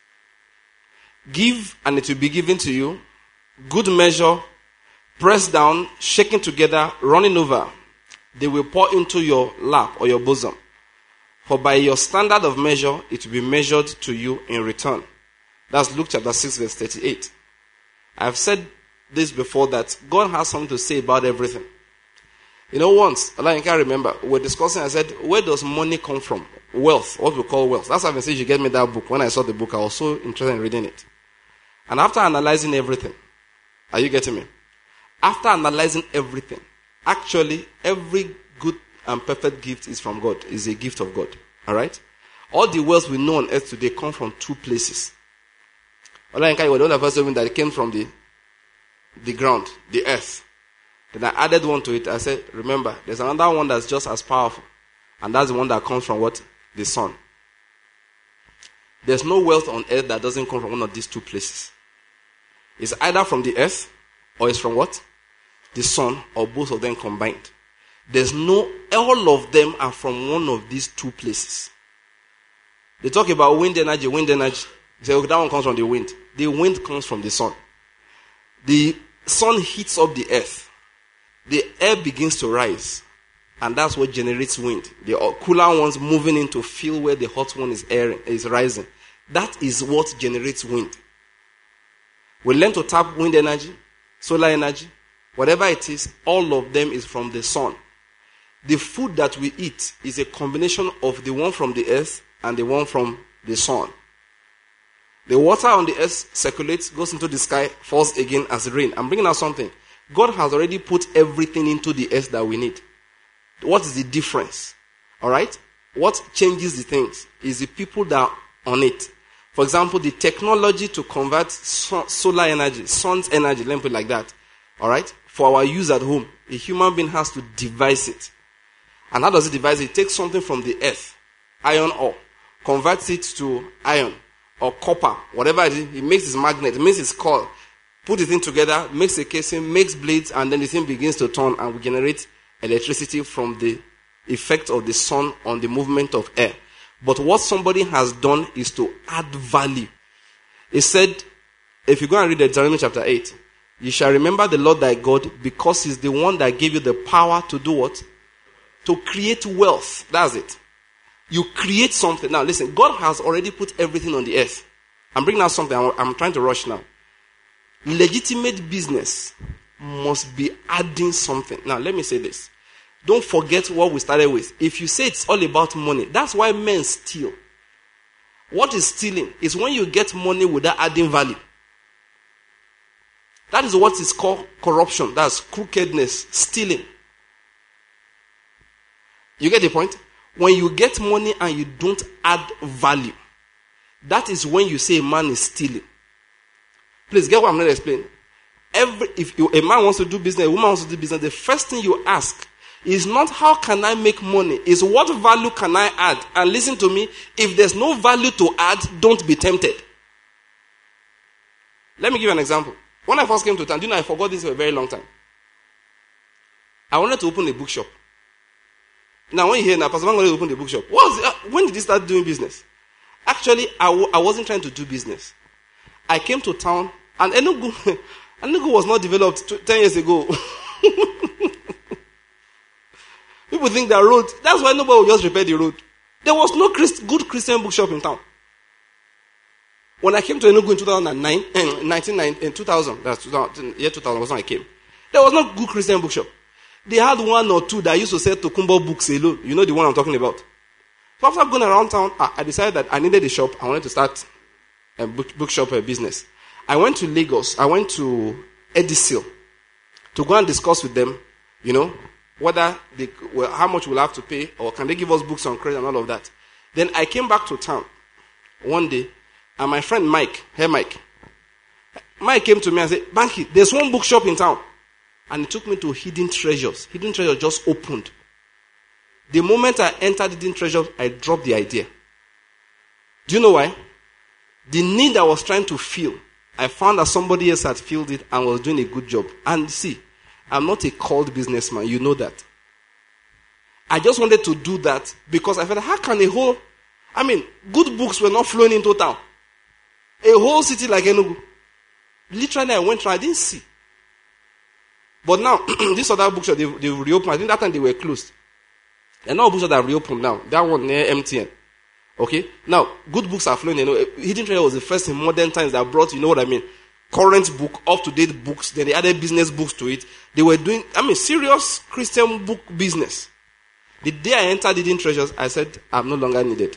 give and it will be given to you. Good measure, pressed down, shaken together, running over. They will pour into your lap or your bosom. For by your standard of measure, it will be measured to you in return. That's Luke chapter six, verse thirty-eight. I've said this before that God has something to say about everything. You know, once, I can't remember, we were discussing, I said, where does money come from? Wealth, what we call wealth. That's why I said you get me that book. When I saw the book, I was so interested in reading it. And after analyzing everything, are you getting me? After analyzing everything, actually, every good and perfect gift is from God, is a gift of God. Alright? All the wealth we know on earth today come from two places. Allah you were the only person that came from the, the ground, the earth. Then I added one to it. I said, remember, there's another one that's just as powerful. And that's the one that comes from what? The sun. There's no wealth on earth that doesn't come from one of these two places. It's either from the earth, or it's from what? The sun, or both of them combined. There's no, all of them are from one of these two places. They talk about wind energy, wind energy. They say, okay, that one comes from the wind. The wind comes from the sun. The sun heats up the earth. The air begins to rise. And that's what generates wind. The cooler ones moving in to feel where the hot one is airing, is rising. That is what generates wind. We learn to tap wind energy, solar energy, whatever it is, all of them is from the sun. The food that we eat is a combination of the one from the earth and the one from the sun. The water on the earth circulates, goes into the sky, falls again as rain. I'm bringing out something. God has already put everything into the earth that we need. What is the difference? Alright? What changes the things is the people that are on it. For example, the technology to convert so- solar energy, sun's energy, let me put it like that. Alright? For our use at home, a human being has to devise it. And how does it devise it? It takes something from the earth, iron ore, converts it to iron or copper, whatever it is. He makes his magnet, makes his coil, put the thing together, makes a casing, makes blades, and then the thing begins to turn, and we generate electricity from the effect of the sun on the movement of air. But what somebody has done is to add value. He said, if you go and read Deuteronomy chapter eight, you shall remember the Lord thy God, because he's the one that gave you the power to do what? To create wealth. That's it. You create something. Now listen, God has already put everything on the earth. I'm bringing out something. I'm, I'm trying to rush now. Legitimate business must be adding something. Now let me say this. Don't forget what we started with. If you say it's all about money, that's why men steal. What is stealing is when you get money without adding value. That is what is called corruption. That's crookedness, stealing. You get the point? When you get money and you don't add value, that is when you say a man is stealing. Please get what I'm going to explain. Every, if you, a man wants to do business, a woman wants to do business, the first thing you ask is not how can I make money, is what value can I add? And listen to me, if there's no value to add, don't be tempted. Let me give you an example. When I first came to town, do you know I forgot this for a very long time. I wanted to open a bookshop. Now when you hear now, Pastor Man wanted to open a bookshop. What was it? Uh, when did he start doing business? Actually, I, w- I wasn't trying to do business. I came to town, and Enugu, Enugu was not developed t- ten years ago. People think that road, that's why nobody will just repair the road. There was no Christ, good Christian bookshop in town. When I came to Enugu in two thousand nine, eh, nineteen ninety, in two thousand, that's two thousand, year two thousand was when I came. There was no good Christian bookshop. They had one or two that used to sell Tokumbo books alone. You know the one I'm talking about. So after going around town, I decided that I needed a shop. I wanted to start a book, bookshop a business. I went to Lagos. I went to Edisil to go and discuss with them, you know, whether they, well, how much we'll have to pay, or can they give us books on credit and all of that. Then I came back to town one day, and my friend Mike, hey Mike, Mike came to me and said, Banky, there's one bookshop in town. And he took me to Hidden Treasures. Hidden Treasures just opened. The moment I entered Hidden Treasures, I dropped the idea. Do you know why? The need I was trying to fill, I found that somebody else had filled it and was doing a good job. And see, I'm not a called businessman. You know that. I just wanted to do that because I felt, how can a whole, I mean, good books were not flowing into town. A whole city like Enugu. Literally, I went through, I didn't see. But now, this other bookshop, they, they reopened. I think that time they were closed. And now bookshops that have reopened now. That one near M T N. Okay? Now, good books are flowing. You know, Hidden Treasure was the first in modern times that brought, you know what I mean, current book, up-to-date books. Then they added business books to it. They were doing, I mean, serious Christian book business. The day I entered Hidden Treasures, I said, I'm no longer needed.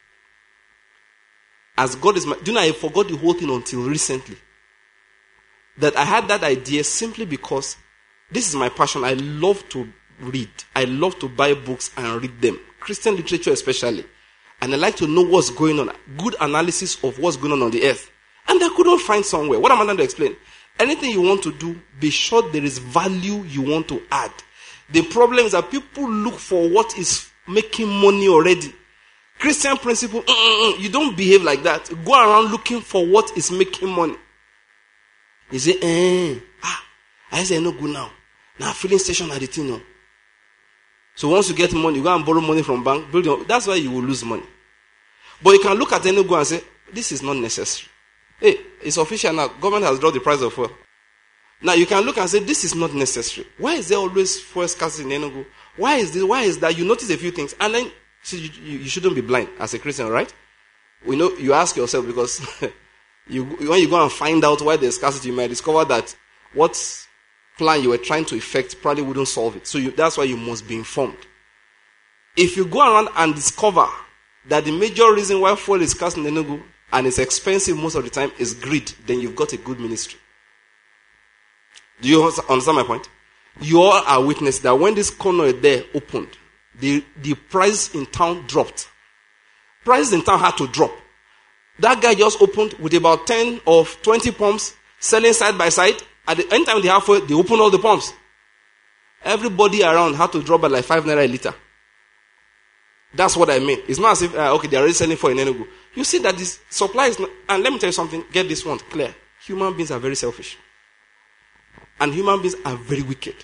As God is my, do you know, I forgot the whole thing until recently. That I had that idea simply because this is my passion. I love to read. I love to buy books and read them. Christian literature especially. And I like to know what's going on. Good analysis of what's going on on the earth. And I couldn't find somewhere. What am I trying to explain? Anything you want to do, be sure there is value you want to add. The problem is that people look for what is making money already. Christian principle, mm-mm-mm, you don't behave like that. Go around looking for what is making money. You say, eh, ah, I say no good now. Now filling station at the thing now. So once you get money, you go and borrow money from bank. Build your, that's why you will lose money. But you can look at Enugu and say, this is not necessary. Hey, it's official now. Government has dropped the price of fuel. Now you can look and say, this is not necessary. Why is there always fuel scarcity in Enugu? Why is this? Why is that? You notice a few things. And then see, you, you shouldn't be blind as a Christian, right? We know you ask yourself because you, when you go and find out why there's scarcity, you might discover that what plan you were trying to effect probably wouldn't solve it. So you, that's why you must be informed. If you go around and discover that the major reason why fuel is scarce in Enugu and it's expensive most of the time is greed, then you've got a good ministry. Do you understand my point? You all are witness that when this corner there opened, the, the price in town dropped. Prices in town had to drop. That guy just opened with about ten or twenty pumps, selling side by side. At the end time they have, they opened all the pumps. Everybody around had to drop by like five naira a liter. That's what I mean. It's not as if, uh, okay, they're already selling for in Enugu. You see that this supply is not, and let me tell you something, get this one clear. Human beings are very selfish. And human beings are very wicked.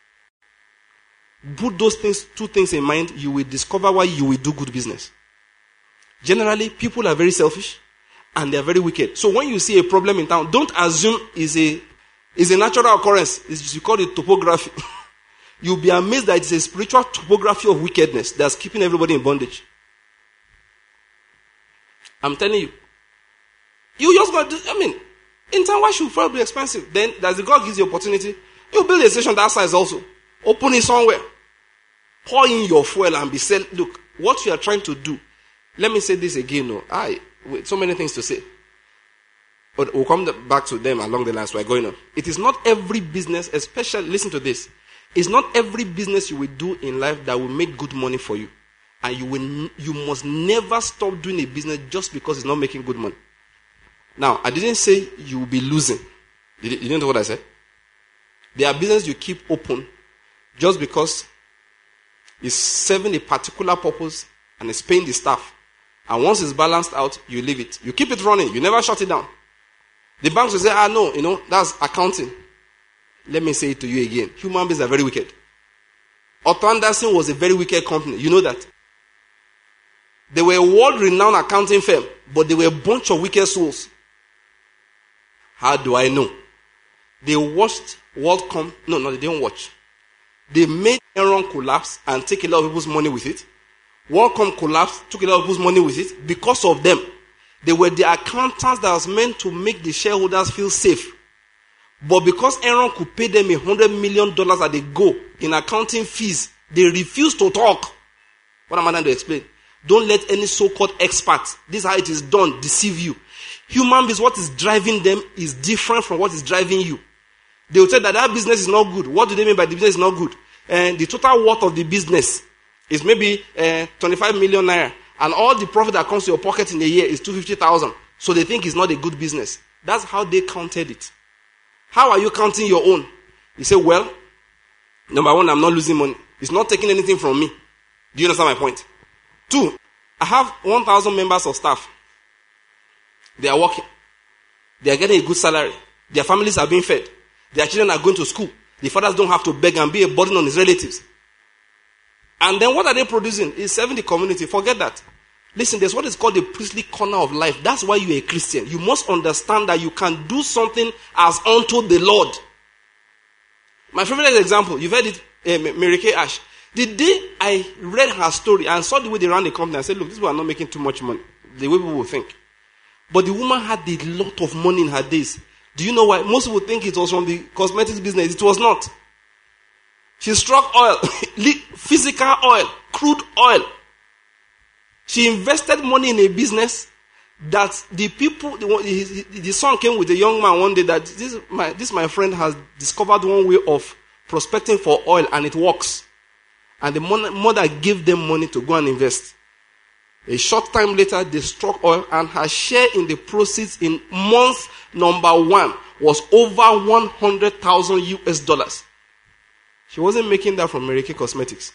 Put those things, two things in mind, you will discover why you will do good business. Generally, people are very selfish and they are very wicked. So when you see a problem in town, don't assume it's a, it's a natural occurrence. It's, you call it topography. You'll be amazed that it's a spiritual topography of wickedness that's keeping everybody in bondage. I'm telling you. You just got to, I mean, in town, why should fuel be expensive? Then, as the God gives you opportunity, you build a station that size also. Open it somewhere. Pour in your fuel and be said, look, what you are trying to do. Let me say this again. No, I, with so many things to say. But we'll come back to them along the lines we're going on. It is not every business, especially, listen to this. It's not every business you will do in life that will make good money for you. And you will, you must never stop doing a business just because it's not making good money. Now, I didn't say you will be losing. You didn't know what I said? There are businesses you keep open just because it's serving a particular purpose and it's paying the staff. And once it's balanced out, you leave it. You keep it running. You never shut it down. The banks will say, ah, no, you know, that's accounting. Let me say it to you again. Human beings are very wicked. Otto Anderson was a very wicked company. You know that. They were a world-renowned accounting firm, but they were a bunch of wicked souls. How do I know? They watched WorldCom. No, no, they didn't watch. They made Enron collapse and take a lot of people's money with it. WorldCom collapsed, took a lot of people's money with it. Because of them, they were the accountants that was meant to make the shareholders feel safe. But because Enron could pay them a hundred million dollars at a go in accounting fees, they refused to talk. What am I trying to explain? Don't let any so-called experts, this is how it is done, deceive you. Human beings, what is driving them is different from what is driving you. They will say that that business is not good. What do they mean by the business is not good? And the total worth of the business is maybe uh, twenty-five million naira. And all the profit that comes to your pocket in a year is two hundred fifty thousand. So they think it's not a good business. That's how they counted it. How are you counting your own? You say, well, number one, I'm not losing money. It's not taking anything from me. Do you understand my point? Two, I have one thousand members of staff. They are working. They are getting a good salary. Their families are being fed. Their children are going to school. The fathers don't have to beg and be a burden on his relatives. And then what are they producing? It's serving the community. Forget that. Listen, there's what is called the priestly corner of life. That's why you're a Christian. You must understand that you can do something as unto the Lord. My favorite example, you've heard it, uh, Mary Kay Ash. The day I read her story and saw the way they ran the company, I said, look, these people are not making too much money. The way people will think. But the woman had a lot of money in her days. Do you know why? Most people think it was from the cosmetics business. It was not. She struck oil, physical oil, crude oil. She invested money in a business that the people, the, the son came with a young man one day that this my, this my friend has discovered one way of prospecting for oil and it works. And the mother gave them money to go and invest. A short time later, they struck oil and her share in the proceeds in month number one was over one hundred thousand U S dollars. She wasn't making that from Mary Kay Cosmetics.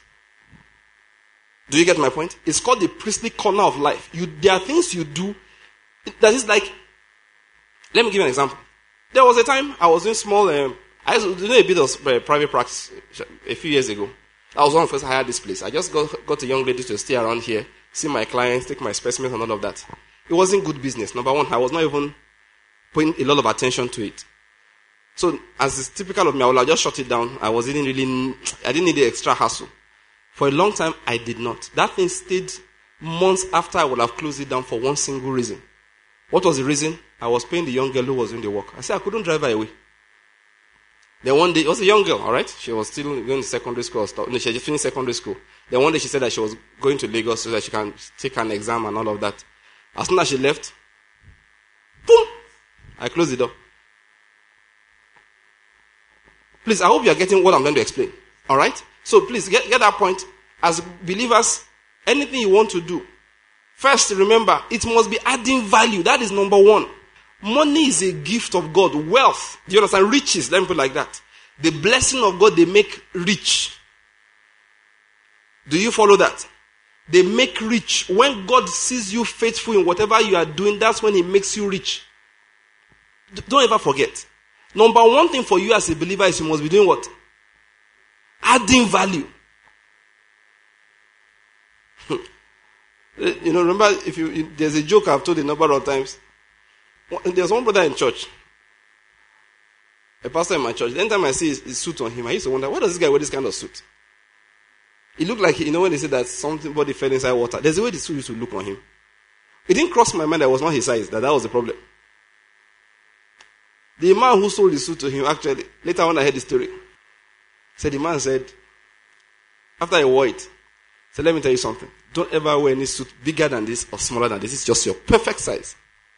Do you get my point? It's called the priestly corner of life. You, there are things you do that is like, let me give you an example. There was a time I was doing small, um, I was doing a bit of uh, private practice a few years ago. I was one of the first I hired this place. I just got, got a young lady to stay around here, see my clients, take my specimens and all of that. It wasn't good business. Number one, I was not even putting a lot of attention to it. So, as is typical of me, I would have just shut it down. I was didn't really, I didn't need the extra hassle. For a long time, I did not. That thing stayed months after I would have closed it down for one single reason. What was the reason? I was paying the young girl who was doing the work. I said I couldn't drive her away. Then one day, it was a young girl, all right? She was still going to secondary school. No, she had just finished secondary school. Then one day she said that she was going to Lagos so that she can take an exam and all of that. As soon as she left, boom, I closed the door. Please, I hope you are getting what I'm going to explain. All right? So please, get, get that point. As believers, anything you want to do, first remember, it must be adding value. That is number one. Money is a gift of God. Wealth, do you understand? Riches, let me put it like that. The blessing of God, they make rich. Do you follow that? they make rich. When God sees you faithful in whatever you are doing, that's when he makes you rich. D- don't ever forget. Number one thing for you as a believer is you must be doing what? Adding value. You know, remember, if you, you there's a joke I've told a number of times. There's one brother in church, a pastor in my church. The time I see his, his suit on him, I used to wonder, why does this guy wear this kind of suit? It looked like, you know, when they say that somebody fell inside water, there's a way the suit used to look on him. It didn't cross my mind that it was not his size, that that was the problem. The man who sold the suit to him, actually, later on I heard the story, said the man said, after I wore it, said, let me tell you something. Don't ever wear any suit bigger than this or smaller than this. It's just your perfect size.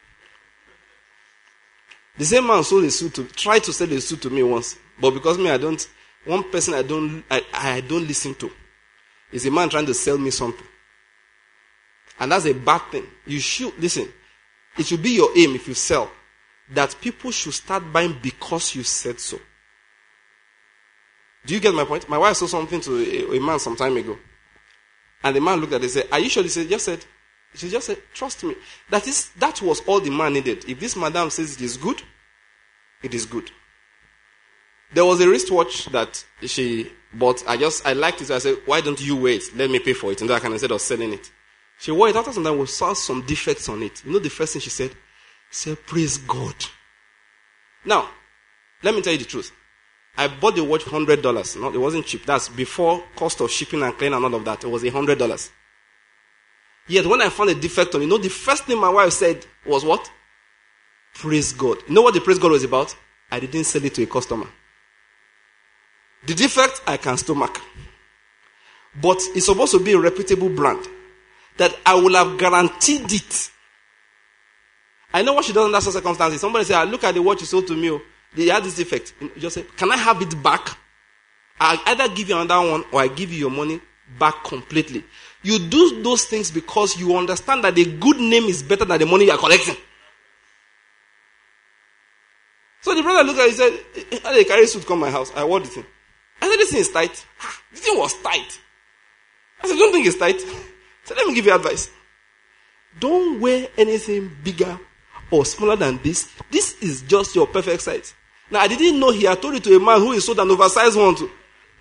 The same man sold a suit to, tried to sell a suit to me once, but because me, I don't, one person I don't, I, I don't listen to is a man trying to sell me something. And that's a bad thing. You should, listen, it should be your aim if you sell, that people should start buying because you said so. Do you get my point? My wife saw something to a, a man some time ago. And the man looked at it and said, are you sure? He said, just said, she just said, trust me. That is, that was all the man needed. If this madam says it is good, it is good. There was a wristwatch that she bought. I just, I liked it. So I said, why don't you wait? Let me pay for it. And that kind of instead of selling it. She wore it. After some time, we saw some defects on it. You know the first thing she said? She said, praise God. Now, let me tell you the truth. I bought the watch one hundred dollars. No, it wasn't cheap. That's before cost of shipping and cleaning and all of that. It was one hundred dollars. Yet when I found a defect on it, you know, the first thing my wife said was what? Praise God. You know what the praise God was about? I didn't sell it to a customer. The defect, I can stomach. But it's supposed to be a reputable brand. That I will have guaranteed it. I know what she does in that circumstances. Somebody say, ah, look at the watch you sold to me. Oh. They had this defect. You just say, can I have it back? I either give you another one or I give you your money back completely. You do those things because you understand that the good name is better than the money you are collecting. So the brother looked at it and said, how they carry suit come my house? I wore the thing. I said, this thing is tight. This thing was tight. I said, don't think it's tight. I said, let me give you advice. Don't wear anything bigger or smaller than this. This is just your perfect size. Now, I didn't know he had told it to a man who is sold an oversized one too.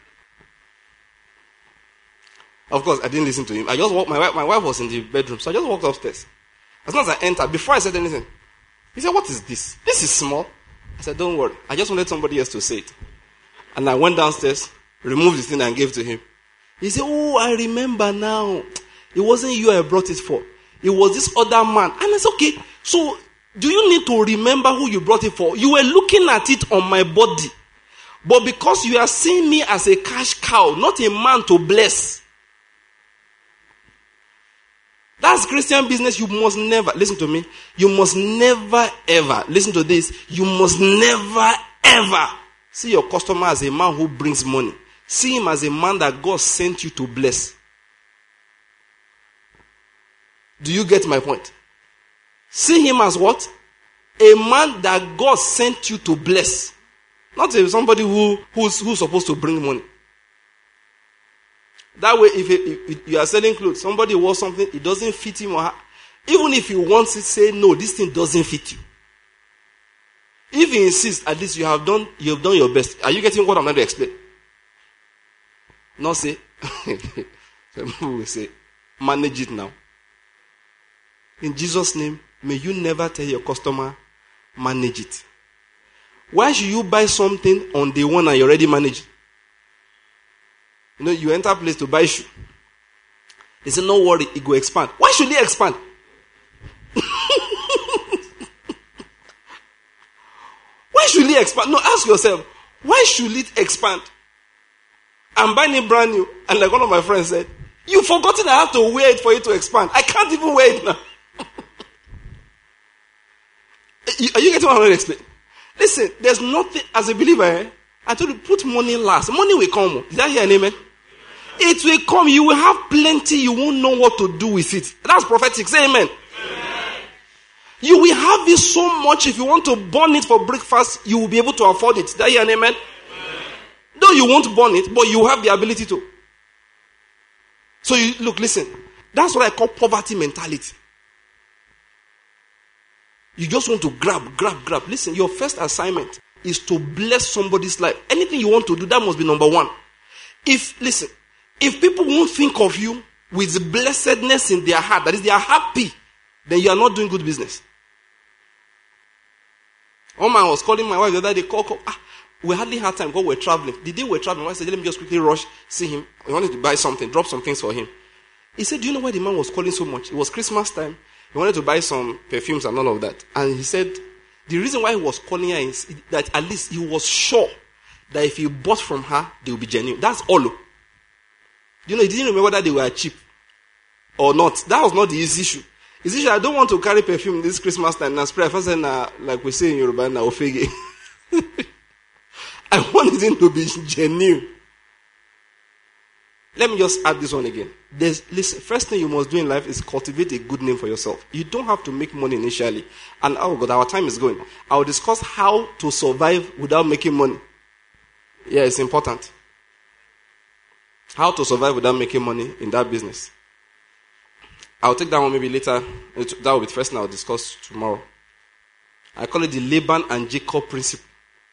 Of course, I didn't listen to him. I just walked, my wife, my wife was in the bedroom, so I just walked upstairs. As soon as I entered, before I said anything, he said, what is this? This is small. I said, don't worry. I just wanted somebody else to say it. And I went downstairs, removed the thing and gave to him. He said, oh, I remember now. It wasn't you I brought it for. It was this other man. And I said, okay, so do you need to remember who you brought it for? You were looking at it on my body. But because you are seeing me as a cash cow, not a man to bless. That's Christian business. You must never, listen to me, you must never ever, listen to this, you must never ever see your customer as a man who brings money. See him as a man that God sent you to bless. Do you get my point? See him as what? A man that God sent you to bless. Not somebody who, who's, who's supposed to bring money. That way, if, it, if you are selling clothes, somebody wants something, it doesn't fit him or her. Even if he wants it, say, no, this thing doesn't fit you. If he insists, at least you have done, you have done your best. Are you getting what I'm going to explain? Not say, some people will say, manage it now. In Jesus' name, may you never tell your customer, manage it. Why should you buy something on day one and you already manage it? You know, you enter a place to buy shoe. They say, no worry, it will expand. Why should it expand? Why should it expand? No, ask yourself, why should it expand? I'm buying it brand new. And like one of my friends said, you've forgotten I have to wear it for it to expand. I can't even wear it now. Are you getting what I'm going to explain? Listen, there's nothing, as a believer, eh, I told you, put money last. Money will come. Did I hear an amen? It will come. You will have plenty. You won't know what to do with it. That's prophetic. Say amen. Amen. You will have it so much. If you want to burn it for breakfast, you will be able to afford it. Did I hear an amen? Amen. Though you won't burn it, but you have the ability to. So you look, listen. That's what I call poverty mentality. You just want to grab, grab, grab. Listen, your first assignment is to bless somebody's life. Anything you want to do, that must be number one. If, listen, if people won't think of you with blessedness in their heart, that is, they are happy, then you are not doing good business. One man was calling my wife the other day, call, call, ah, we hardly had time because we were traveling. The day we were traveling, I said, let me just quickly rush, see him. I wanted to buy something, drop some things for him. He said, do you know why the man was calling so much? It was Christmas time. He wanted to buy some perfumes and all of that. And he said, the reason why he was calling her is that at least he was sure that if he bought from her, they would be genuine. That's all. You know, he didn't remember that they were cheap or not. That was not the issue. His issue, I don't want to carry perfume this Christmas time. Now spray, first and uh, like we say in Yoruba, now ofege. I want it to be genuine. Let me just add this one again. There's, listen, first thing you must do in life is cultivate a good name for yourself. You don't have to make money initially. And oh God, our time is going. I will discuss how to survive without making money. Yeah, it's important. How to survive without making money in that business. I'll take that one maybe later. That will be the first thing I'll discuss tomorrow. I call it the Laban and Jacob principle.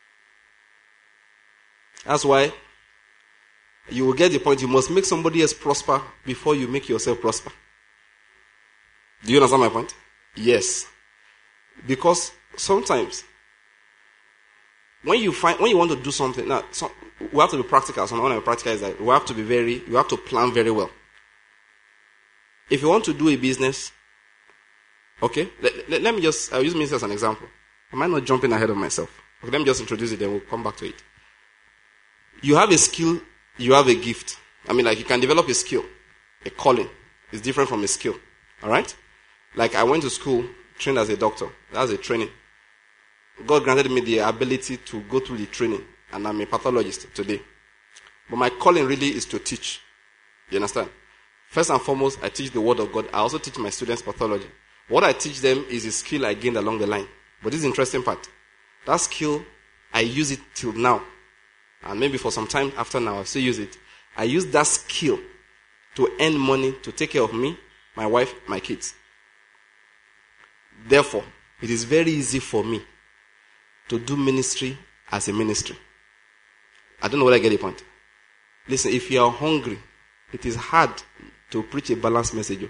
That's why you will get the point. You must make somebody else prosper before you make yourself prosper. Do you understand my point? Yes. Because sometimes when you find when you want to do something, now so, we have to be practical. So one of the practical is that we have to be very, you have to plan very well. If you want to do a business, okay, let, let, let me just, I'll use me as an example. I might not jumping ahead of myself. Okay, let me just introduce it, then we'll come back to it. You have a skill, you have a gift. I mean, like you can develop a skill, a calling. It's different from a skill. All right? Like I went to school, trained as a doctor. That's a training. God granted me the ability to go through the training, and I'm a pathologist today. But my calling really is to teach. You understand? First and foremost, I teach the word of God. I also teach my students pathology. What I teach them is a skill I gained along the line. But this is the interesting part. That skill, I use it till now. And maybe for some time after now, I'll still use it. I use that skill to earn money to take care of me, my wife, my kids. Therefore, it is very easy for me to do ministry as a ministry. I don't know whether I get the point. Listen, if you are hungry, it is hard to preach a balanced message.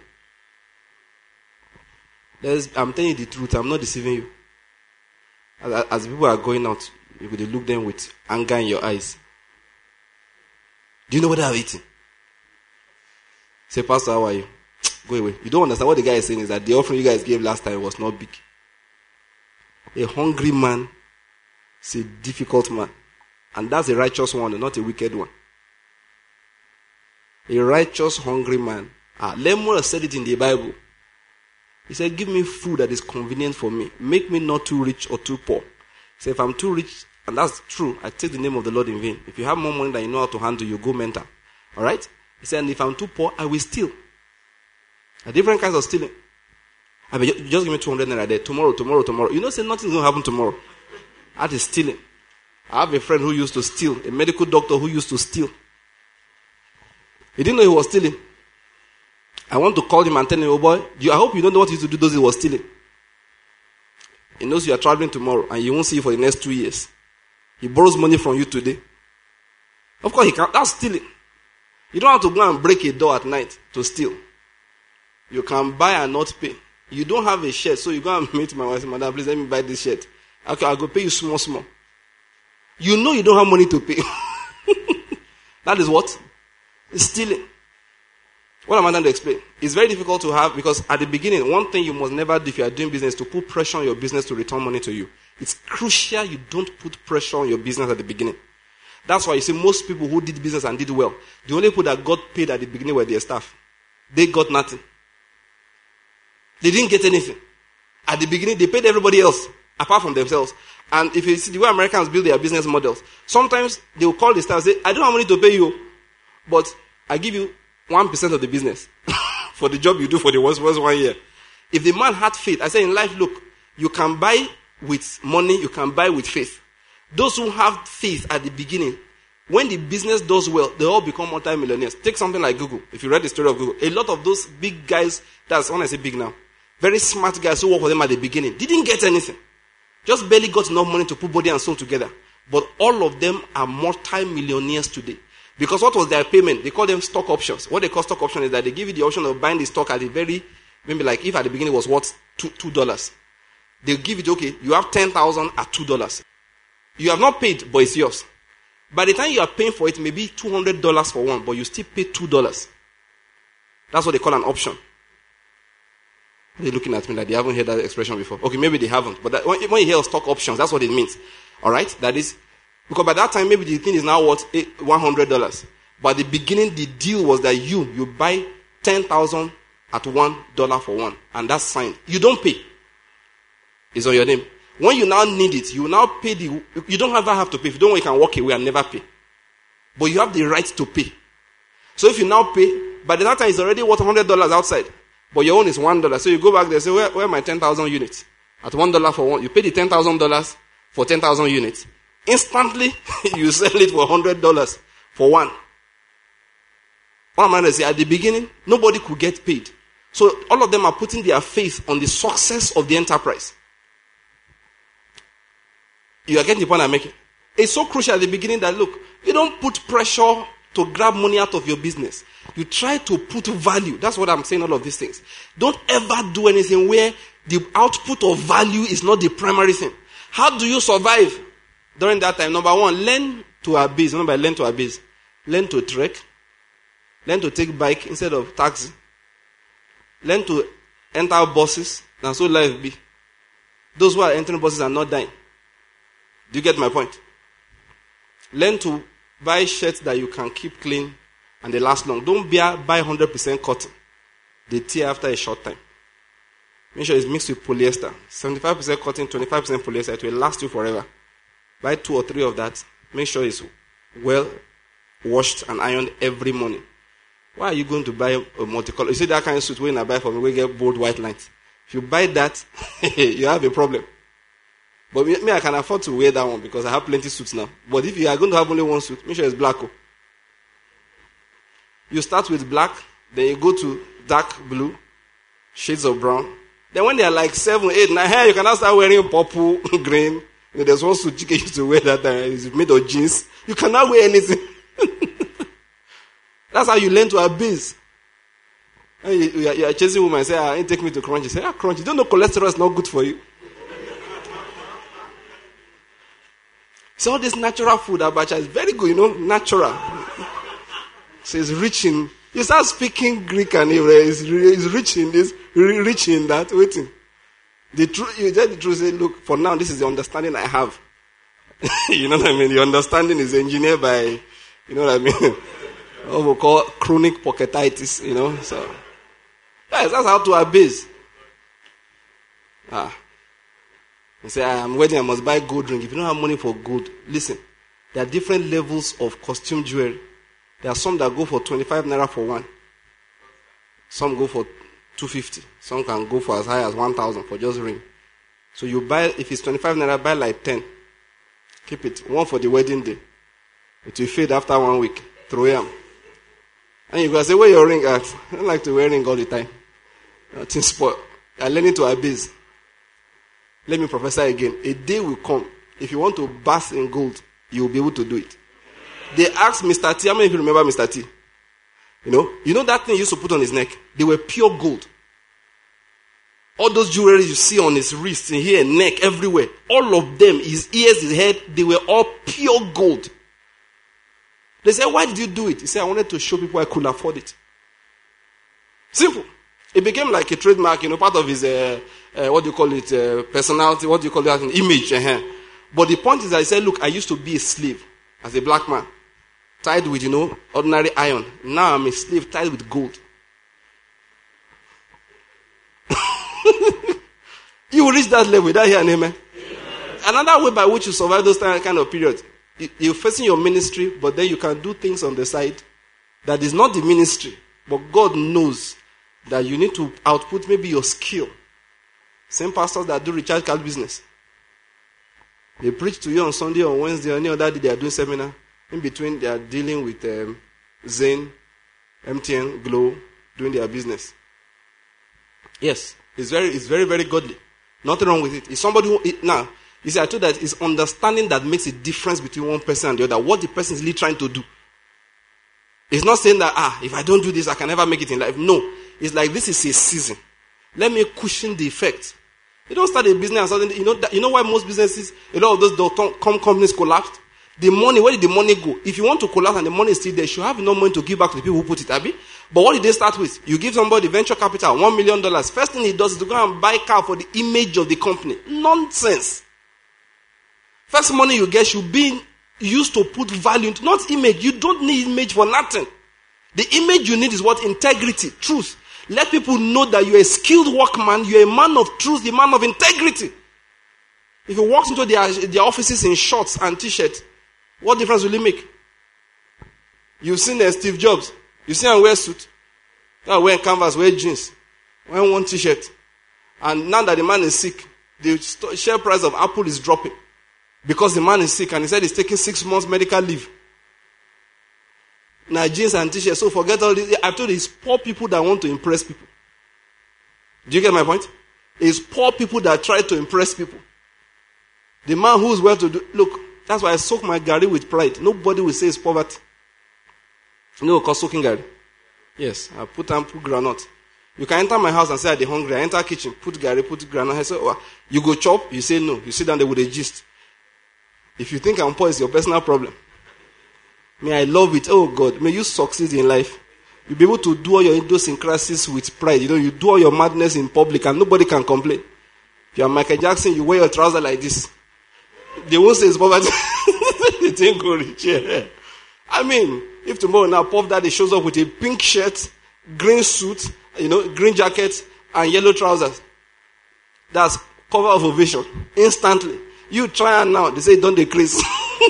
There's, I'm telling you the truth. I'm not deceiving you. As, as people are going out, you could look them with anger in your eyes. Do you know what I've eaten? Say, Pastor, how are you? Go away. You don't understand what the guy is saying is that the offering you guys gave last time was not big. A hungry man is a difficult man. And that's a righteous one, not a wicked one. A righteous, hungry man. Ah, Lemuel said it in the Bible. He said, give me food that is convenient for me. Make me not too rich or too poor. He said, if I'm too rich, and that's true, I take the name of the Lord in vain. If you have more money than you know how to handle, you go mental. Alright? He said, and if I'm too poor, I will steal. There are different kinds of stealing. I mean, just give me two hundred naira there. Tomorrow, tomorrow, tomorrow. You know, say nothing's going to happen tomorrow. That is stealing. I have a friend who used to steal. A medical doctor who used to steal. He didn't know he was stealing. I want to call him and tell him, oh boy, you, I hope you don't know what he used to do those he was stealing. He knows you are traveling tomorrow and you won't see you for the next two years. He borrows money from you today. Of course, he can't. That's stealing. You don't have to go and break a door at night to steal. You can buy and not pay. You don't have a shirt, so you go and meet my wife and say, Madam, please let me buy this shirt. Okay, I'll go pay you small, small. You know you don't have money to pay. That is what? It's stealing. What am I trying to explain? It's very difficult to have, because at the beginning, one thing you must never do if you are doing business is to put pressure on your business to return money to you. It's crucial you don't put pressure on your business at the beginning. That's why you see most people who did business and did well, the only people that got paid at the beginning were their staff. They got nothing. They didn't get anything. At the beginning, they paid everybody else, apart from themselves. And if you see the way Americans build their business models, sometimes they will call the staff and say, I don't have money to pay you, but I give you one percent of the business for the job you do for the first one year. If the man had faith, I say in life, look, you can buy with money, you can buy with faith. Those who have faith at the beginning, When the business does well, they all become multi-millionaires. Take something like Google. If you read the story of Google, a lot of those big guys, that's when I say big now, very smart guys who work for them at the beginning, didn't get anything. Just barely got enough money to put body and soul together. But all of them are multi-millionaires today. Because what was their payment? They call them stock options. What they call stock option is that they give you the option of buying the stock at the very, maybe like if at the beginning it was worth two, two dollars. They'll give it, okay, you have ten thousand at two dollars. You have not paid, but it's yours. By the time you are paying for it, maybe two hundred dollars for one, but you still pay two dollars. That's what they call an option. They're looking at me like they haven't heard that expression before. Okay, maybe they haven't. But that, when, when you hear stock options, that's what it means. All right? That is, because by that time, maybe the thing is now worth one hundred dollars. But at the beginning, the deal was that you, you buy ten thousand at one dollar for one. And that's signed. You don't pay. It's on your name. When you now need it, you now pay the, you don't ever have to pay. If you don't want, you can walk away and never pay. But you have the right to pay. So if you now pay, by the time it's already worth one hundred dollars outside, but your own is one dollar. So you go back there and say, where, where are my ten thousand units? At one dollar for one. You pay the ten thousand dollars for ten thousand units. Instantly, you sell it for one hundred dollars for one. What I'm going to say, at the beginning, nobody could get paid. So all of them are putting their faith on the success of the enterprise. You are getting the point I'm making. It's so crucial at the beginning that, look, you don't put pressure to grab money out of your business. You try to put value. That's what I'm saying, all of these things. Don't ever do anything where the output of value is not the primary thing. How do you survive during that time? Number one, learn to abase. Remember, learn to abase. Learn to trek. Learn to take bike instead of taxi. Learn to enter buses. And so life be. Those who are entering buses are not dying. Do you get my point? Learn to buy shirts that you can keep clean and they last long. Don't buy, buy one hundred percent cotton. They tear after a short time. Make sure it's mixed with polyester. seventy-five percent cotton, twenty-five percent polyester. It will last you forever. Buy two or three of that. Make sure it's well washed and ironed every morning. Why are you going to buy a multicolor? You see that kind of suit when I buy for me, we get bold white lines. If you buy that, you have a problem. But me, me, I can afford to wear that one because I have plenty of suits now. But if you are going to have only one suit, make sure it's black. You start with black, then you go to dark blue, shades of brown. Then when they are like seven, eight, nine, hey, you can now start wearing purple, green. You know, there's one suit Chike used to wear that time. It's made of jeans. You cannot wear anything. That's how you learn to abase. You, you, you are chasing woman and say, ah, take me to Crunch. You say, ah, Crunch, you don't know cholesterol is not good for you. So all this natural food, abacha, is very good, you know, natural. So it's rich in, you start speaking Greek and Hebrew, it's, it's rich in this, rich in that, waiting. The truth, you tell the truth, say, look, for now, this is the understanding I have. You know what I mean? The understanding is engineered by, you know what I mean? What we call chronic pocketitis, you know, so. Yes, that's how to abase. Ah. You say, I'm wedding, I must buy gold ring. If you don't have money for gold, listen, there are different levels of costume jewelry. There are some that go for twenty-five naira for one. Some go for two fifty. Some can go for as high as one thousand for just ring. So you buy, if it's twenty-five naira, buy like ten. Keep it. One for the wedding day. It will fade after one week. Throw them. And you go say, where your ring at? I don't like to wear ring all the time. Nothing spoil. I'm learning to abase. Let me prophesy again. A day will come. If you want to bask in gold, you will be able to do it. They asked Mister T. How many of you remember Mister T? You know, you know that thing he used to put on his neck? They were pure gold. All those jewelry you see on his wrists, in here, neck, everywhere. All of them, his ears, his head, they were all pure gold. They said, why did you do it? He said, I wanted to show people I could afford it. Simple. It became like a trademark, you know, part of his, uh, uh, what do you call it, uh, personality, what do you call that, an image. Uh-huh. But the point is that he said, look, I used to be a slave as a black man, tied with, you know, ordinary iron. Now I'm a slave tied with gold. You will reach that level without hearing an amen. Another way by which you survive those kind of periods, you're facing your ministry, but then you can do things on the side that is not the ministry, but God knows that you need to output maybe your skill. Same pastors that do recharge card business. They preach to you on Sunday, on Wednesday, or any other day they are doing seminar. In between, they are dealing with um, Zain, M T N, Glow, doing their business. Yes, it's very, it's very, very godly. Nothing wrong with it. It's somebody who, it, now, you see, I told that it's understanding that makes a difference between one person and the other. What the person is really trying to do. It's not saying that, ah, if I don't do this, I can never make it in life. No. It's like, this is a season. Let me cushion the effect. You don't start a business and suddenly, you know, that, you know why most businesses, a lot of those dot-com companies collapsed? The money, where did the money go? If you want to collapse and the money is still there, you should have enough money to give back to the people who put it, Abi. But what did they start with? You give somebody venture capital, one million dollars. First thing he does is to go and buy a car for the image of the company. Nonsense. First money you get should be used to put value into, not image. You don't need image for nothing. The image you need is what? Integrity, truth. Let people know that you're a skilled workman, you're a man of truth, a man of integrity. If you walk into their, their offices in shorts and t-shirts, what difference will it make? You've seen uh, Steve Jobs. You see him wear suit. They are wearing canvas, wear jeans, wearing one t-shirt. And now that the man is sick, the share price of Apple is dropping. Because the man is sick and he said he's taking six months medical leave. Now jeans and t-shirts, so forget all this. I've told you, it's poor people that want to impress people. Do you get my point? It's poor people that try to impress people. The man who's well to do, look, that's why I soak my gari with pride. Nobody will say it's poverty. You know, cause soaking gari. Yes, I put and put granite. You can enter my house and say, I'm hungry. I enter kitchen, put gari, put granite. I say, oh, you go chop, you say no. You sit down there with a gist. If you think I'm poor, it's your personal problem. May I love it. Oh God, may you succeed in life. You'll be able to do all your idiosyncrasies with pride. You know, you do all your madness in public and nobody can complain. If you're Michael Jackson, you wear your trousers like this. They won't say it's poverty. They think go rich. Yeah. I mean, if tomorrow now Puff Daddy shows up with a pink shirt, green suit, you know, green jacket, and yellow trousers, that's cover of ovation. Instantly. You try and now, they say don't decrease.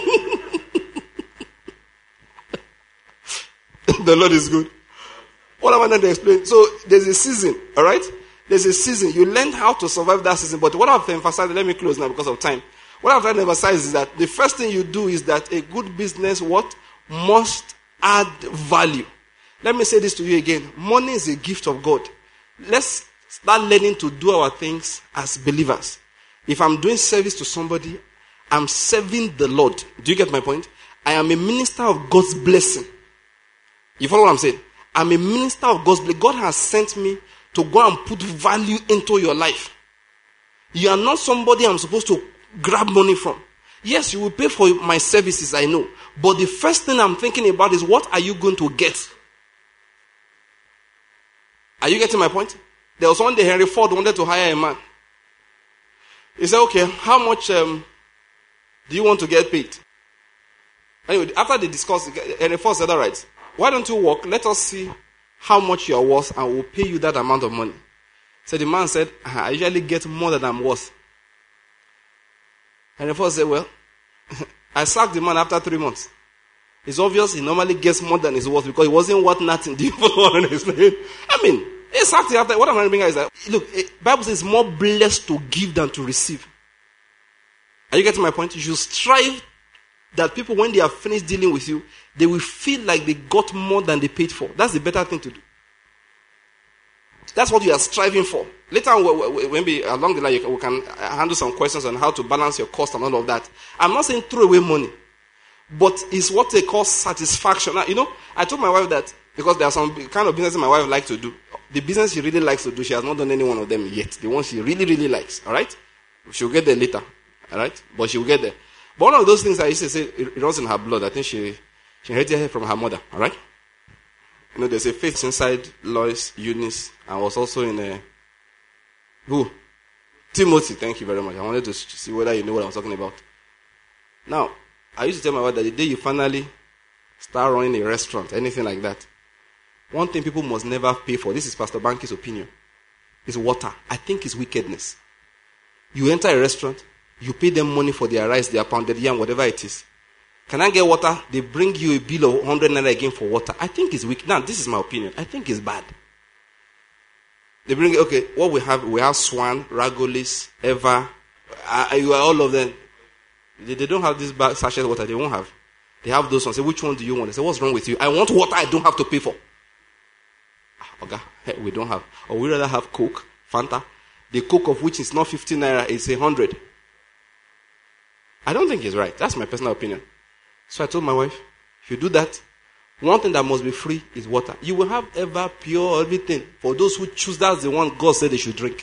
The Lord is good. What am I going to explain? So there's a season, all right? There's a season. You learn how to survive that season. But what I've emphasized, let me close now because of time. What I've tried to emphasize is that the first thing you do is that a good business, what? Must add value. Let me say this to you again. Money is a gift of God. Let's start learning to do our things as believers. If I'm doing service to somebody, I'm serving the Lord. Do you get my point? I am a minister of God's blessing. You follow what I'm saying? I'm a minister of God's blessing. God has sent me to go and put value into your life. You are not somebody I'm supposed to grab money from. Yes, you will pay for my services, I know. But the first thing I'm thinking about is what are you going to get? Are you getting my point? There was one day Henry Ford wanted to hire a man. He said, okay, how much um, do you want to get paid? Anyway, after they discussed, Henry Ford said, all right, why don't you work? Let us see how much you are worth and we'll pay you that amount of money. So the man said, I usually get more than I'm worth. And the first said, well, I sacked the man after three months. It's obvious he normally gets more than he's worth because he wasn't worth nothing. Do you follow what I'm saying? I mean, he sacked him after. What I'm trying to bring out is that, look, the Bible says it's more blessed to give than to receive. Are you getting my point? You should strive that people, when they are finished dealing with you, they will feel like they got more than they paid for. That's the better thing to do. That's what you are striving for. Later on, maybe along the line, we can handle some questions on how to balance your cost and all of that. I'm not saying throw away money, but it's what they call satisfaction. Now, you know, I told my wife that because there are some kind of businesses my wife likes to do. The business she really likes to do, she has not done any one of them yet. The one she really, really likes. All right? She'll get there later. All right? But she'll get there. But one of those things I used to say, it runs in her blood. I think she, she inherited it from her mother. All right? You know, there's a faith inside Lois, Eunice, and was also in a... Who? Timothy. Thank you very much. I wanted to see whether you know what I'm talking about. Now, I used to tell my wife that the day you finally start running a restaurant, anything like that, one thing people must never pay for, this is Pastor Banky's opinion, is water. I think it's wickedness. You enter a restaurant, you pay them money for their rice, their pounded yam, whatever it is. Can I get water? They bring you a bill of one hundred naira again for water. I think it's wicked. Now, this is my opinion. I think it's bad. They bring, okay, what we have, we have Swan, Ragolis, Eva, uh, you are all of them. They, they don't have this bag, sachet water, they won't have. They have those ones. Say, which one do you want? They say, what's wrong with you? I want water I don't have to pay for. Okay, hey, we don't have. Or we rather have Coke, Fanta. The Coke of which is not fifty naira, it's a hundred. I don't think it's right. That's my personal opinion. So I told my wife, if you do that, one thing that must be free is water. You will have ever pure everything. For those who choose, that's the one God said they should drink.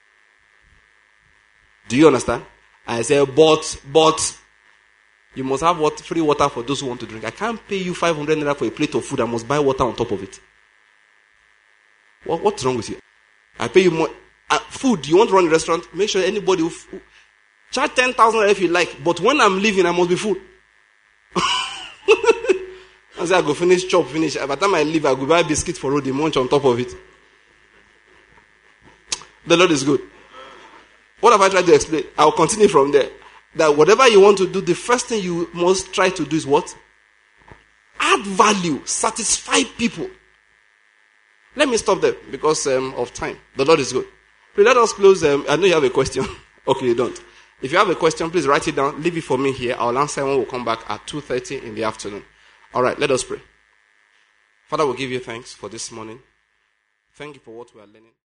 Do you understand? I said, but, but, you must have what free water for those who want to drink. I can't pay you five hundred naira for a plate of food. I must buy water on top of it. What, what's wrong with you? I pay you more. Uh, food, you want to run a restaurant? Make sure anybody who, who charge ten thousand if you like. But when I'm leaving, I must be full. I say I go finish, chop, finish. By the time I leave, I go buy biscuits for road, the munch on top of it. The Lord is good. What have I tried to explain? I'll continue from there. That whatever you want to do, the first thing you must try to do is what? Add value, satisfy people. Let me stop there because um, of time. The Lord is good. Please let us close. Um, I know you have a question. Okay, you don't. If you have a question, please write it down. Leave it for me here. I'll answer when we'll come back at two thirty in the afternoon. All right, let us pray. Father, we'll give you thanks for this morning. Thank you for what we are learning.